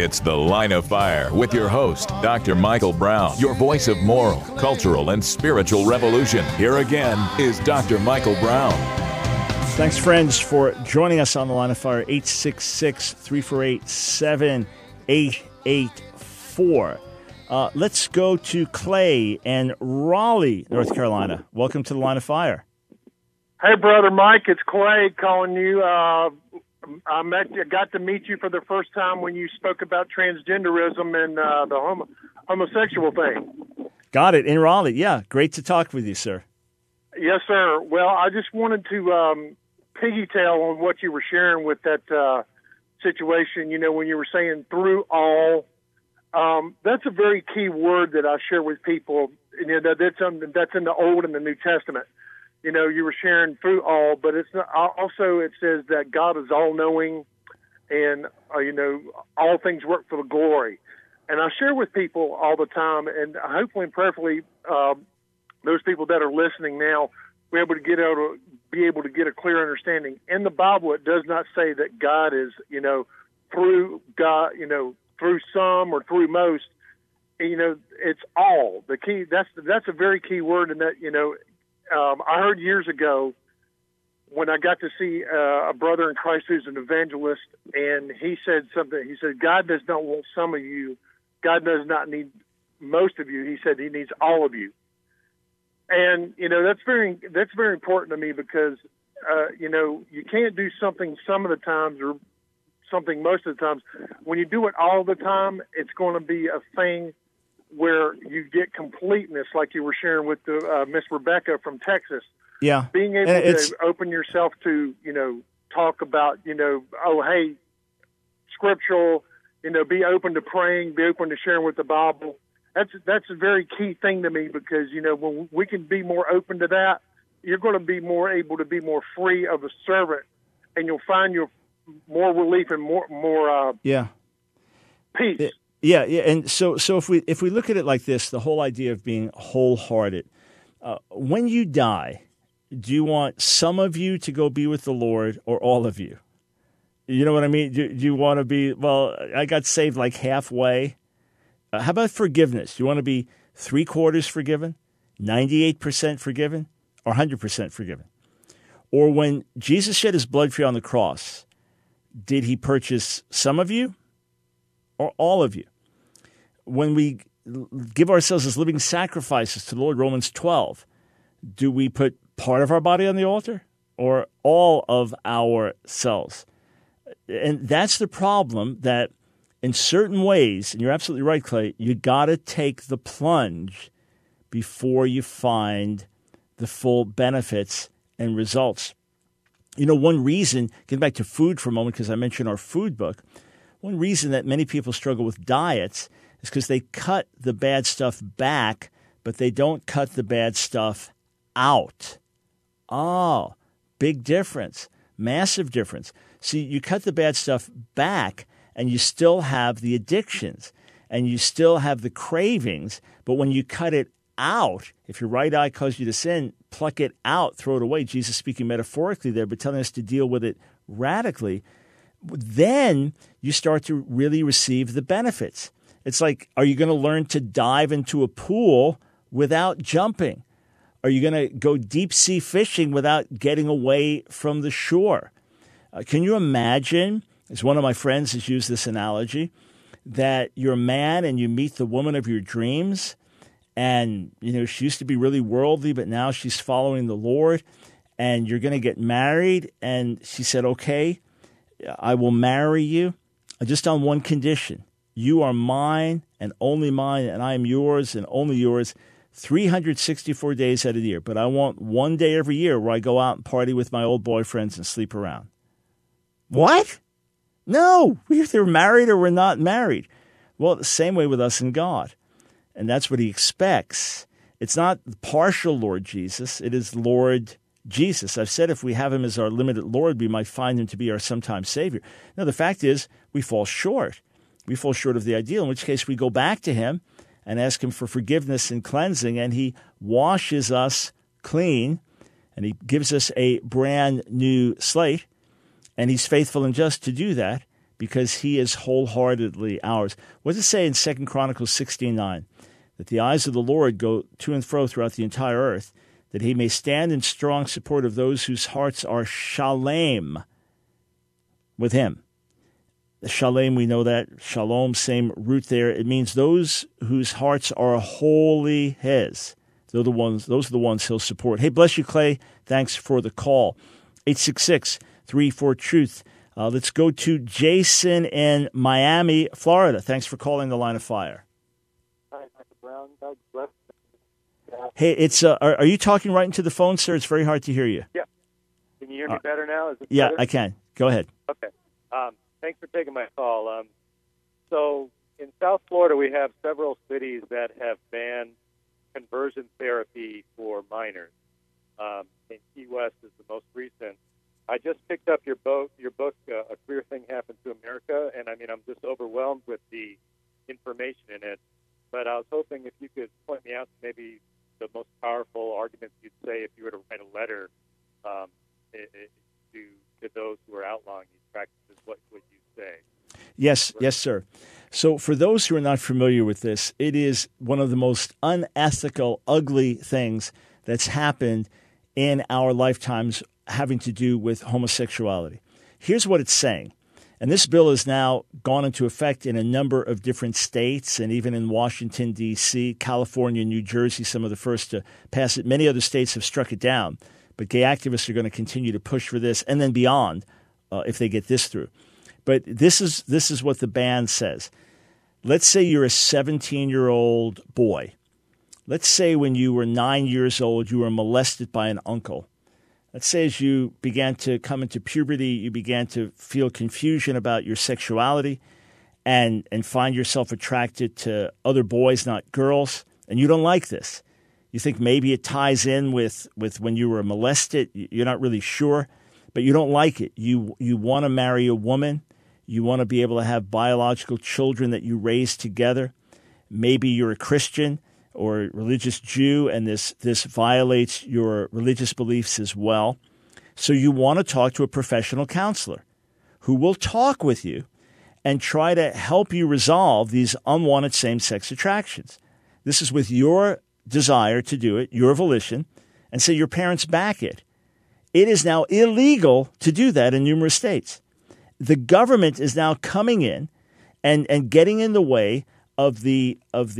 B: It's The Line of Fire with your host, Dr. Michael Brown, your voice of moral, cultural, and spiritual revolution. Here again is Dr. Michael Brown.
A: Thanks, friends, for joining us on The Line of Fire, 866-348-7884. Let's go to Clay and Raleigh, North Carolina. Welcome to The Line of Fire.
M: Hey, Brother Mike, it's Clay calling you. I got to meet you for the first time when you spoke about transgenderism and the homosexual thing.
A: Got it, in Raleigh. Yeah, great to talk with you, sir.
M: Yes, sir. Well, I just wanted to piggytail on what you were sharing with that situation, you know, when you were saying through all. That's a very key word that I share with people. You know, that's in the Old and the New Testament. You know, you were sharing through all, but it's not, also it says that God is all-knowing and, you know, all things work for the glory. And I share with people all the time, and hopefully and prayerfully those people that are listening now will be able to get a clear understanding. In the Bible, it does not say that God is, you know, through God, you know, through some or through most. You know, it's all. The key, that's a very key word in that, you know, I heard years ago when I got to see a brother in Christ who's an evangelist, and he said something. He said, God does not want some of you. God does not need most of you. He said he needs all of you. And, you know, that's very important to me because, you know, you can't do something some of the times or something most of the times. When you do it all the time, it's going to be a thing where you get completeness, like you were sharing with Miss Rebecca from Texas.
A: Yeah.
M: Being able to open yourself to, you know, talk about, you know, oh, hey, scriptural, you know, be open to praying, be open to sharing with the Bible. That's a very key thing to me because, you know, when we can be more open to that, you're going to be more able to be more free of a servant, and you'll find your more relief and more peace.
A: Yeah, and so if we look at it like this, the whole idea of being wholehearted, when you die, do you want some of you to go be with the Lord or all of you? You know what I mean? Do you want to be, well, I got saved like halfway. How about forgiveness? Do you want to be 3/4 forgiven, 98% forgiven, or 100% forgiven? Or when Jesus shed his blood for you on the cross, did he purchase some of you or all of you? When we give ourselves as living sacrifices to the Lord, Romans 12, do we put part of our body on the altar or all of ourselves? And that's the problem, that in certain ways, and you're absolutely right, Clay, you got to take the plunge before you find the full benefits and results. You know, one reason, getting back to food for a moment, because I mentioned our food book, one reason that many people struggle with diets is because they cut the bad stuff back, but they don't cut the bad stuff out. Oh, big difference, massive difference. See, you cut the bad stuff back, and you still have the addictions, and you still have the cravings, but when you cut it out, if your right eye causes you to sin, pluck it out, throw it away. Jesus speaking metaphorically there, but telling us to deal with it radically. Then you start to really receive the benefits. It's like, are you going to learn to dive into a pool without jumping? Are you going to go deep sea fishing without getting away from the shore? Can you imagine, as one of my friends has used this analogy, that you're a man and you meet the woman of your dreams, and, you know, she used to be really worldly, but now she's following the Lord, and you're going to get married, and she said, okay, I will marry you just on one condition. You are mine and only mine, and I am yours and only yours 364 days out of the year. But I want one day every year where I go out and party with my old boyfriends and sleep around. What? No, we're either married or we're not married. Well, the same way with us and God. And that's what he expects. It's not partial Lord Jesus. It is Lord Jesus. I've said if we have him as our limited Lord, we might find him to be our sometime Savior. Now, the fact is we fall short. We fall short of the ideal, in which case we go back to him and ask him for forgiveness and cleansing, and he washes us clean, and he gives us a brand new slate, and he's faithful and just to do that
I: because he is wholeheartedly ours. What does it say in 2 Chronicles 16:9? That the eyes of the Lord go to and fro throughout the entire earth, that he may stand in strong support of those whose hearts are shalem with him. The shalem, we know that. Shalom, same root there. It means those whose hearts are wholly his. Those are the ones he'll support. Hey, bless you, Clay. Thanks for the call. 866-34-TRUTH. Let's go to Jason in Miami, Florida. Thanks for calling the Line of Fire.
N: Hi, Dr. Brown. God bless.
I: Hey, it's are you talking right into the phone, sir? It's very hard to hear you.
N: Yeah. Can you hear me better now? Is it
I: yeah,
N: better?
I: I can. Go ahead.
N: Okay. Thanks for taking my call. So in South Florida, we have several cities that have banned conversion therapy for minors. In Key West is the most recent. I just picked up your book, A Queer Thing Happened to America, and I mean, I'm just overwhelmed with the information in it. But I was hoping if you could point me out to maybe the most powerful arguments you'd say if you were to write a letter to those who are outlawing these practices. What would you say?
I: Yes, sir. So for those who are not familiar with this, it is one of the most unethical, ugly things that's happened in our lifetimes having to do with homosexuality. Here's what it's saying. And this bill has now gone into effect in a number of different states and even in Washington, D.C., California, New Jersey, some of the first to pass it. Many other states have struck it down. But gay activists are going to continue to push for this and then beyond if they get this through. But this is what the ban says. Let's say you're a 17-year-old boy. Let's say when you were 9 years old, you were molested by an uncle. Let's say as you began to come into puberty, you began to feel confusion about your sexuality and find yourself attracted to other boys, not girls, and you don't like this. You think maybe it ties in with when you were molested. You're not really sure, but you don't like it. You want to marry a woman. You want to be able to have biological children that you raise together. Maybe you're a Christian or a religious Jew, and this violates your religious beliefs as well. So you want to talk to a professional counselor who will talk with you and try to help you resolve these unwanted same-sex attractions. This is with your desire to do it, your volition, and say your parents back it. It is now illegal to do that in numerous states. The government is now coming in and getting in the way of the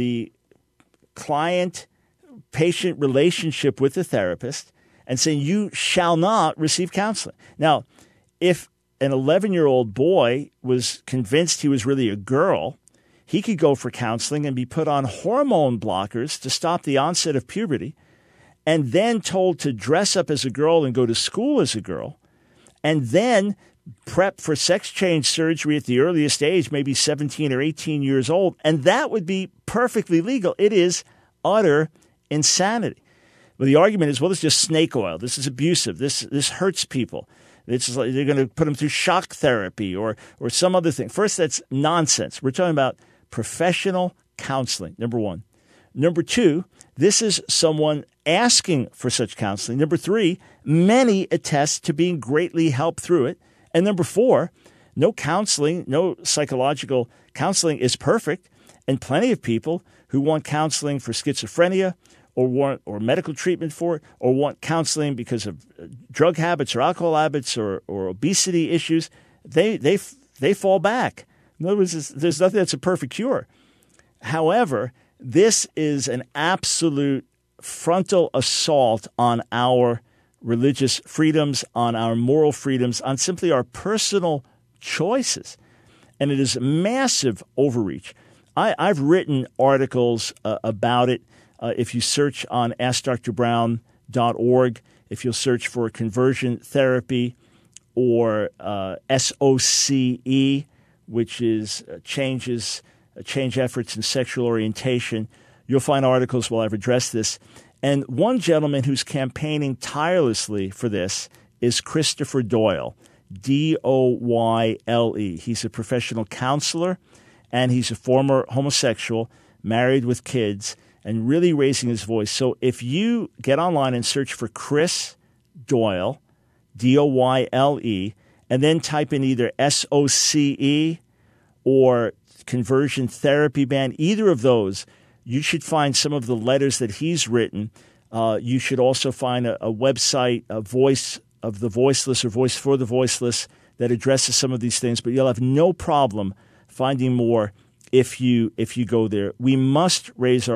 I: client-patient relationship with the therapist and saying you shall not receive counseling. Now, if an 11-year-old boy was convinced he was really a girl, he could go for counseling and be put on hormone blockers to stop the onset of puberty and then told to dress up as a girl and go to school as a girl and then prep for sex change surgery at the earliest age, maybe 17 or 18 years old, and that would be perfectly legal. It is utter insanity. But the argument is, well, it's just snake oil. This is abusive. This hurts people. It's like they're going to put them through shock therapy or some other thing. First, that's nonsense. We're talking about professional counseling, number one. Number two, this is someone asking for such counseling. Number three, many attest to being greatly helped through it. And number four, no counseling, no psychological counseling is perfect. And plenty of people who want counseling for schizophrenia or medical treatment for it or want counseling because of drug habits or alcohol habits or obesity issues, they fall back. In other words, there's nothing that's a perfect cure. However, this is an absolute frontal assault on our religious freedoms, on our moral freedoms, on simply our personal choices. And it is massive overreach. I've written articles about it. If you search on AskDrBrown.org, if you'll search for conversion therapy or SOCE, which is change efforts in sexual orientation, you'll find articles where I've addressed this. And one gentleman who's campaigning tirelessly for this is Christopher Doyle, D-O-Y-L-E. He's a professional counselor, and he's a former homosexual, married with kids, and really raising his voice. So if you get online and search for Chris Doyle, D-O-Y-L-E,
A: and then type in either SOCE or conversion therapy band, either of those, you should find some of the letters that he's written. You should also find a website, a Voice of the Voiceless or Voice for the Voiceless, that addresses some of these things. But you'll have no problem finding more if you go there. We must raise our